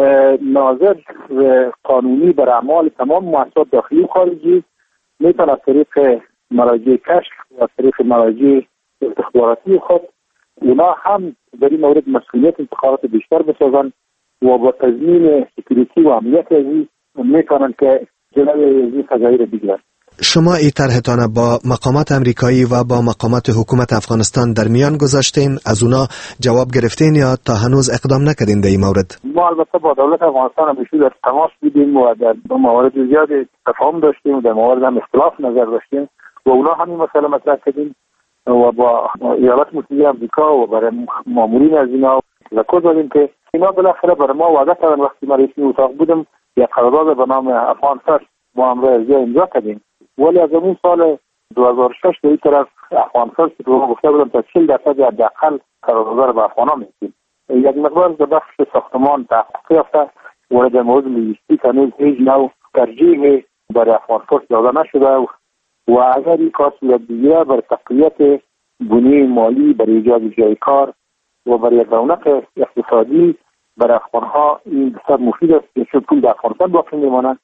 ناظر قانونی بر اعمال تمام مؤسسات داخلی و خارجی میتونه از طریق مراجع کشف و از طریق مراجع استخباراتی خود اونا هم در این مورد مسئولیت انتخابات بیشتر بسازن و با تضمین سکیوریتی و امنیت ازی میتونن که جلوی این قضایی رو بگیرن. شما این طرحتان با مقامات امریکایی و با مقامات حکومت افغانستان در میان گذاشتین، از اونا جواب گرفتین یا تا هنوز اقدام نکردین در این مورد؟ ما البته با دولت افغانستان همیشه در تماس بودیم و در موارد زیاد تفاهم داشتیم و در موارد هم اختلاف نظر داشتیم و اونا همین مسئله مطرح کردیم و با ایالات متحده آمریکا و برای مامورین از اینا تذکر دادیم که اینا بالاخره برای ما وعده کردن. وقتی ما رئیس اتاق بودم یک قرارداد به نام افغان فرست ما هم را امضا کردیم، ولی از اون سال 2006 به این طرف افغان فرست که ما گفته بودم تا 40% حداقل قرارداد به افغانا میدیم. یک مقدار در بخش ساختمان تحقیق یافته و در مورد لوجستیک هنوز هیچ نوع ترجیح برای افغان فرست داده نشده و اگر این کار صورت بگیره برای تقویت بنیه مالی، برای ایجاد جای کار و برای رونق اقتصادی برای افغانها این بسیار مفید است که چون پول در افغانستان باقی میمانند.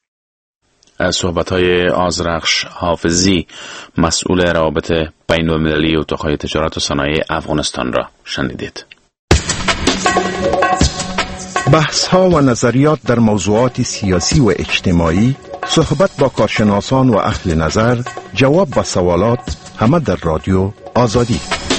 از صحبت‌های آذرخش حافظی مسئول روابط بین‌المللی اتاق‌های تجارت و صنایع افغانستان را شنیدید. بحث‌ها و نظریات در موضوعات سیاسی و اجتماعی، صحبت با کارشناسان و اهل نظر، جواب به سوالات، همه در رادیو آزادی.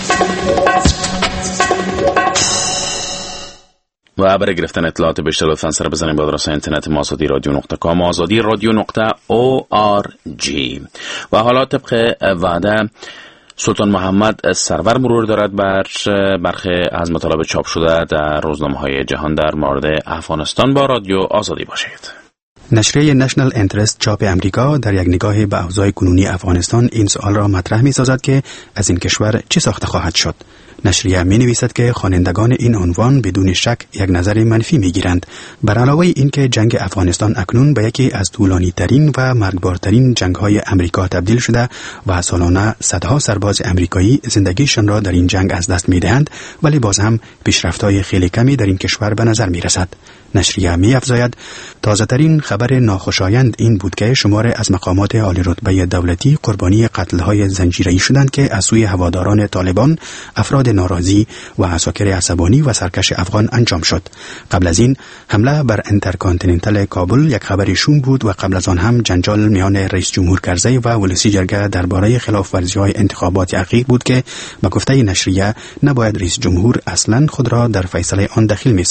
و برای گرفتن اطلاعات بیشتر لطفاً سر بزنید به آدرس اینترنت ما azadi.radio.com azadi.radio.org. و حالا طبق وعده سلطان محمد سرور مرور دارد بر برخی از مطالب چاپ شده در روزنامه‌های جهان در مورد افغانستان. با رادیو آزادی باشید. نشریه نشنل انترست چاپ امریکا در یک نگاه به اوضاع کنونی افغانستان این سوال را مطرح می سازد که از این کشور چه ساخته خواهد شد. نشریه می نویسد که خوانندگان این عنوان بدون شک یک نظر منفی می گیرند. بر علاوه این که جنگ افغانستان اکنون به یکی از طولانی ترین و مرگبارترین جنگ های امریکا تبدیل شده و سالانه صدها سرباز امریکایی زندگیشان را در این جنگ از دست می دهند، ولی باز هم پیشرفت‌های خیلی کمی در این کشور به نظر می رسد. نشریه می افزاید تازه ترین خبر ناخوشایند این بود که شمار از مقامات عالی رتبه دولتی قربانی قتل‌های زنجیره‌ای شدند که از سوی هواداران طالبان، افراد ناراضی و عساکر عصبانی و سرکش افغان انجام شد. قبل از این حمله بر انترکانتیننتال کابل یک خبر شوم بود و قبل از آن هم جنجال میان رئیس جمهور کرزی و ولسی جرگه درباره خلاف‌ورزی‌های انتخابات اخیر بود که به گفته نشریه نباید رئیس جمهور اصلاً خود را در فیصله آن دخیل می‌ساخت.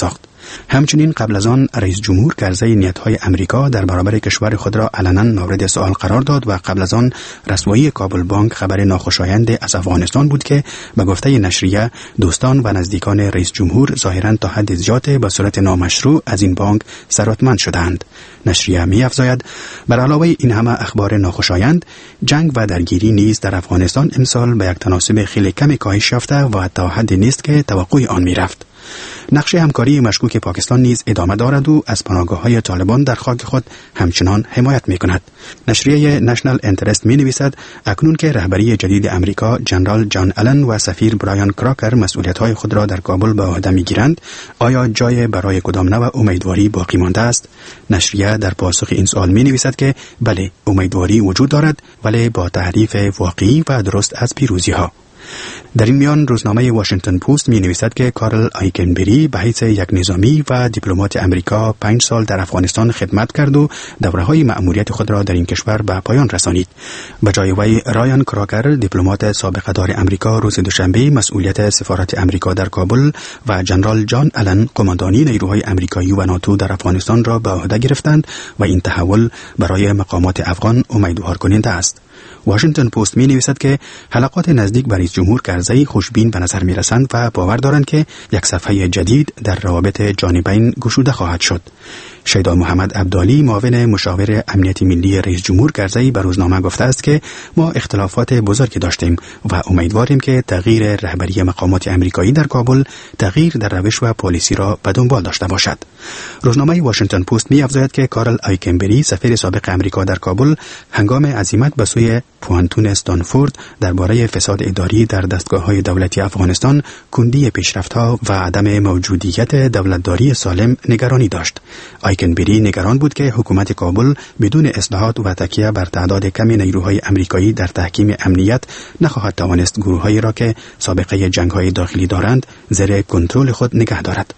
همچنین قبل از آن رئیس جمهور کرزی نیت‌های امریکا در برابر کشور خود را علنا مورد سوال قرار داد و قبل از آن رسوایی کابل بانک خبر ناخوشایند از افغانستان بود که به گفته نشریه دوستان و نزدیکان رئیس جمهور ظاهراً تا حد زیاد به صورت نامشروع از این بانک ثروتمند شدند. نشریه می‌افزاید بر علاوه این همه اخبار ناخوشایند، جنگ و درگیری نیز در افغانستان امسال به یک تناسب خیلی کمی کاهش یافته و تا حدی نیست که توقع آن می‌رفت. نقش همکاری مشکوک پاکستان نیز ادامه دارد و از پناهگاه‌های طالبان در خاک خود همچنان حمایت می‌کند. نشریه نشنل انترست می‌نویسد اکنون که رهبری جدید امریکا جنرال جان آلن و سفیر برایان کراکر مسئولیت‌های خود را در کابل به عهده می‌گیرند، آیا جای برای کدام نوع امیدواری باقی مانده است؟ نشریه در پاسخ این سوال می‌نویسد که بله، امیدواری وجود دارد، ولی با تعریف واقعی و درست از پیروزی‌ها. در این میان روزنامه واشنگتن پست می نویسد که کارل آیکنبری به حیث یک نظامی و دیپلمات امریکا 5 سال در افغانستان خدمت کرد و دوره‌های مأموریت خود را در این کشور به پایان رسانید. به جای وی رایان کراکر دیپلمات سابقه دار امریکا روز دوشنبه مسئولیت سفارت امریکا در کابل و جنرال جان آلن قماندانی نیروهای امریکایی و ناتو در افغانستان را به عهده گرفتند و این تحول برای مقامات افغان امیدوار کننده است. واشنگتن پست می نویسد که حلقات نزدیک به رئیس جمهور کرزی خوشبین به نظر می رسند و باور دارند که یک صفحه جدید در روابط جانبین گشوده خواهد شد. شیدا محمد عبدالی معاون مشاور امنیت ملی رئیس جمهور کرزی به روزنامه گفته است که ما اختلافات بزرگی داشتیم و امیدواریم که تغییر رهبری مقامات امریکایی در کابل تغییر در روش و پالیسی را به دنبال داشته باشد. روزنامه واشنگتن پست می‌افزاید که کارل آیکنبری سفیر سابق امریکا در کابل هنگام عزیمت به سوی پوانتون استانفورد درباره فساد اداری در دستگاه‌های دولتی افغانستان، کندی پیشرفت‌ها و عدم موجودیت دولتداری سالم نگرانی داشت. آیکنبری نگران بود که حکومت کابل بدون اصلاحات و تکیه بر تعداد کمی نیروهای امریکایی در تحکیم امنیت نخواهد توانست گروه‌هایی را که سابقه جنگ‌های داخلی دارند زیر کنترل خود نگه دارد.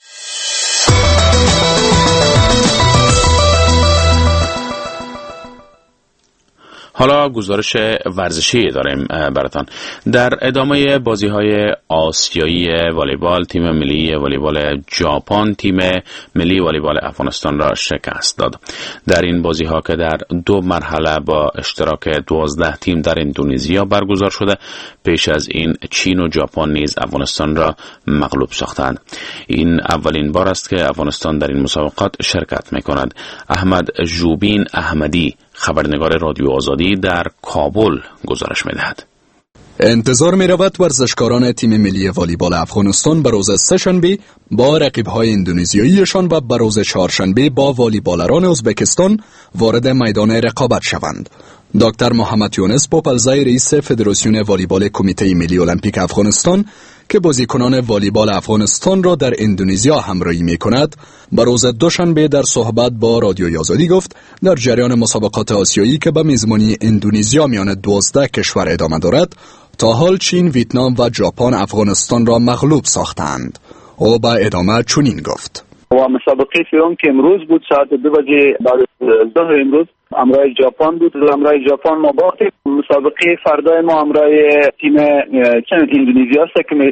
حالا گزارش ورزشی داریم براتان. در ادامه بازی‌های آسیایی والیبال، تیم ملی والیبال ژاپن تیم ملی والیبال افغانستان را شکست داد. در این بازی‌ها که در 2 مرحله با اشتراک 12 تیم در اندونزیا برگزار شده، پیش از این چین و ژاپن نیز افغانستان را مغلوب ساختند. این اولین بار است که افغانستان در این مسابقات شرکت می‌کند. احمد ژوبین احمدی، خبرنگار رادیو آزادی، در کابل گزارش می‌دهد. انتظار می‌رود ورزشکاران تیم ملی والیبال افغانستان به روز سه‌شنبه با رقیب‌های اندونزیاییشان و به روز چهارشنبه با والیبالران ازبکستان وارد میدان رقابت شوند. دکتر محمد یونس پوپلزای رئیس فدراسیون والیبال کمیته ملی المپیک افغانستان که بازیکنان والیبال افغانستان را در اندونزیا همراهی می‌کند، به روز دوشنبه در صحبت با رادیوی آزادی گفت در جریان مسابقات آسیایی که به میزبانی اندونزیا میان 12 کشور ادامه دارد، تا حال چین، ویتنام و ژاپن افغانستان را مغلوب ساختند. او با ادامه چنین گفت: و مسابقه سوم که امروز بود ساعت 2 بجه بعد از ظهر امروز همراه ژاپن بود. همراه ژاپن ما باختیم. مسابقه فردای ما همراه تیم اندونزیا است که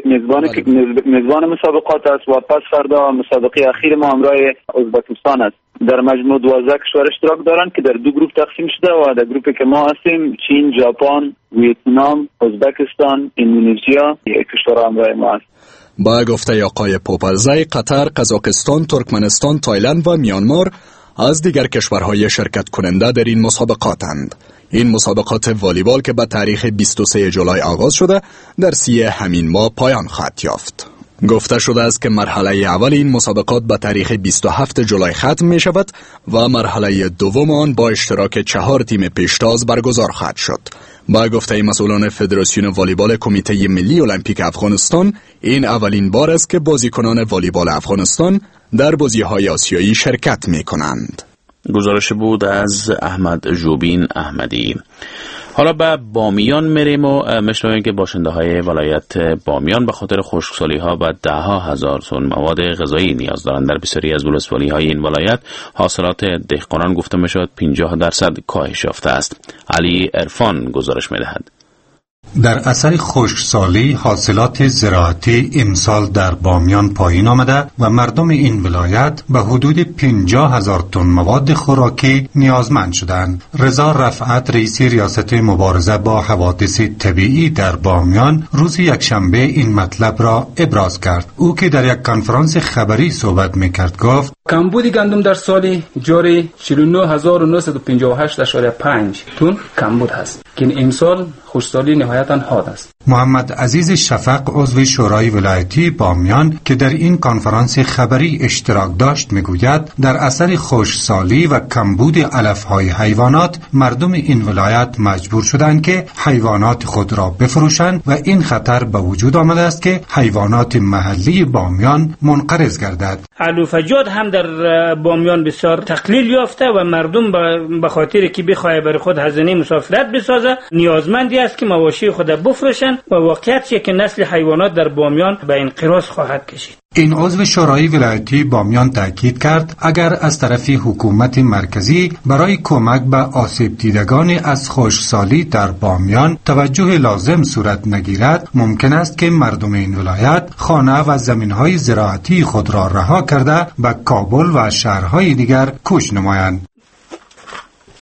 میزبان مسابقات است و پس فردا مسابقه اخیر ما همراه ازبکستان است. در مجموع 12 کشور اشتراک دارند که در 2 گروه تقسیم شده و در گروهی که ما هستیم چین، ژاپن، ویتنام، ازبکستان، اندونزیا یک کشور همراه ما است. با گفته آقای پوپلزای، قطر، قزاقستان، ترکمنستان، تایلند و میانمار از دیگر کشورهای شرکت کننده در این مسابقاتند. این مسابقات والیبال که به تاریخ 23 جولای آغاز شده، در 30 همین ماه پایان خواهد یافت. گفته شده است که مرحله اول این مسابقات به تاریخ 27 جولای ختم می شود و مرحله دوم آن با اشتراک 4 تیم پیشتاز برگزار خواهد شد. با گفته مسئولان فدراسیون والیبال کمیته ملی المپیک افغانستان، این اولین بار است که بازیکنان والیبال افغانستان در بازی‌های آسیایی شرکت می‌کنند. گزارش بود از احمد ژوبین احمدی. حالا به بامیان میریم و میشنویم که باشنده‌های ولایت بامیان به خاطر خشکسالی‌ها و 10,000 تن مواد غذایی نیاز دارند. در بسیاری از ولسوالی‌های این ولایت حاصلات دهقانان گفته میشد 50% کاهش یافته است. علی عرفان گزارش می‌دهد. در اثر خشکسالی حاصلات زراعتی امسال در بامیان پایین آمده و مردم این ولایت به حدود 50,000 تن مواد خوراکی نیازمند شدند. رضا رفعت رئیس ریاست مبارزه با حوادث طبیعی در بامیان روز یکشنبه این مطلب را ابراز کرد. او که در یک کنفرانس خبری صحبت می‌کرد گفت کمبود گندم در سال جاری 49958.5 تن کمبود هست که امسال خشکسالی نهایتاً حاد است. محمد عزیز شفق عضو شورای ولایتی بامیان که در این کنفرانس خبری اشتراک داشت میگوید در اثر خشکسالی و کمبود علفهای حیوانات مردم این ولایت مجبور شدند که حیوانات خود را بفروشند و این خطر به وجود آمده است که حیوانات محلی بامیان منقرض گردد. علوفجات هم در بامیان بسیار تقلیل یافته و مردم به خاطر که بخواه برای خود هزینه مسافرت بسازه نیازمندی است که مواشی خود بفروشند و واقعیت که نسل حیوانات در بامیان به انقراض خواهد کشید. این عضو شورای ولایتی بامیان تاکید کرد اگر از طرف حکومت مرکزی برای کمک به آسیب دیدگان از خشکسالی در بامیان توجه لازم صورت نگیرد ممکن است که مردم این ولایت خانه و زمینهای زراعتی خود را رها کرده به کابل و شهرهای دیگر کوچ نمایند.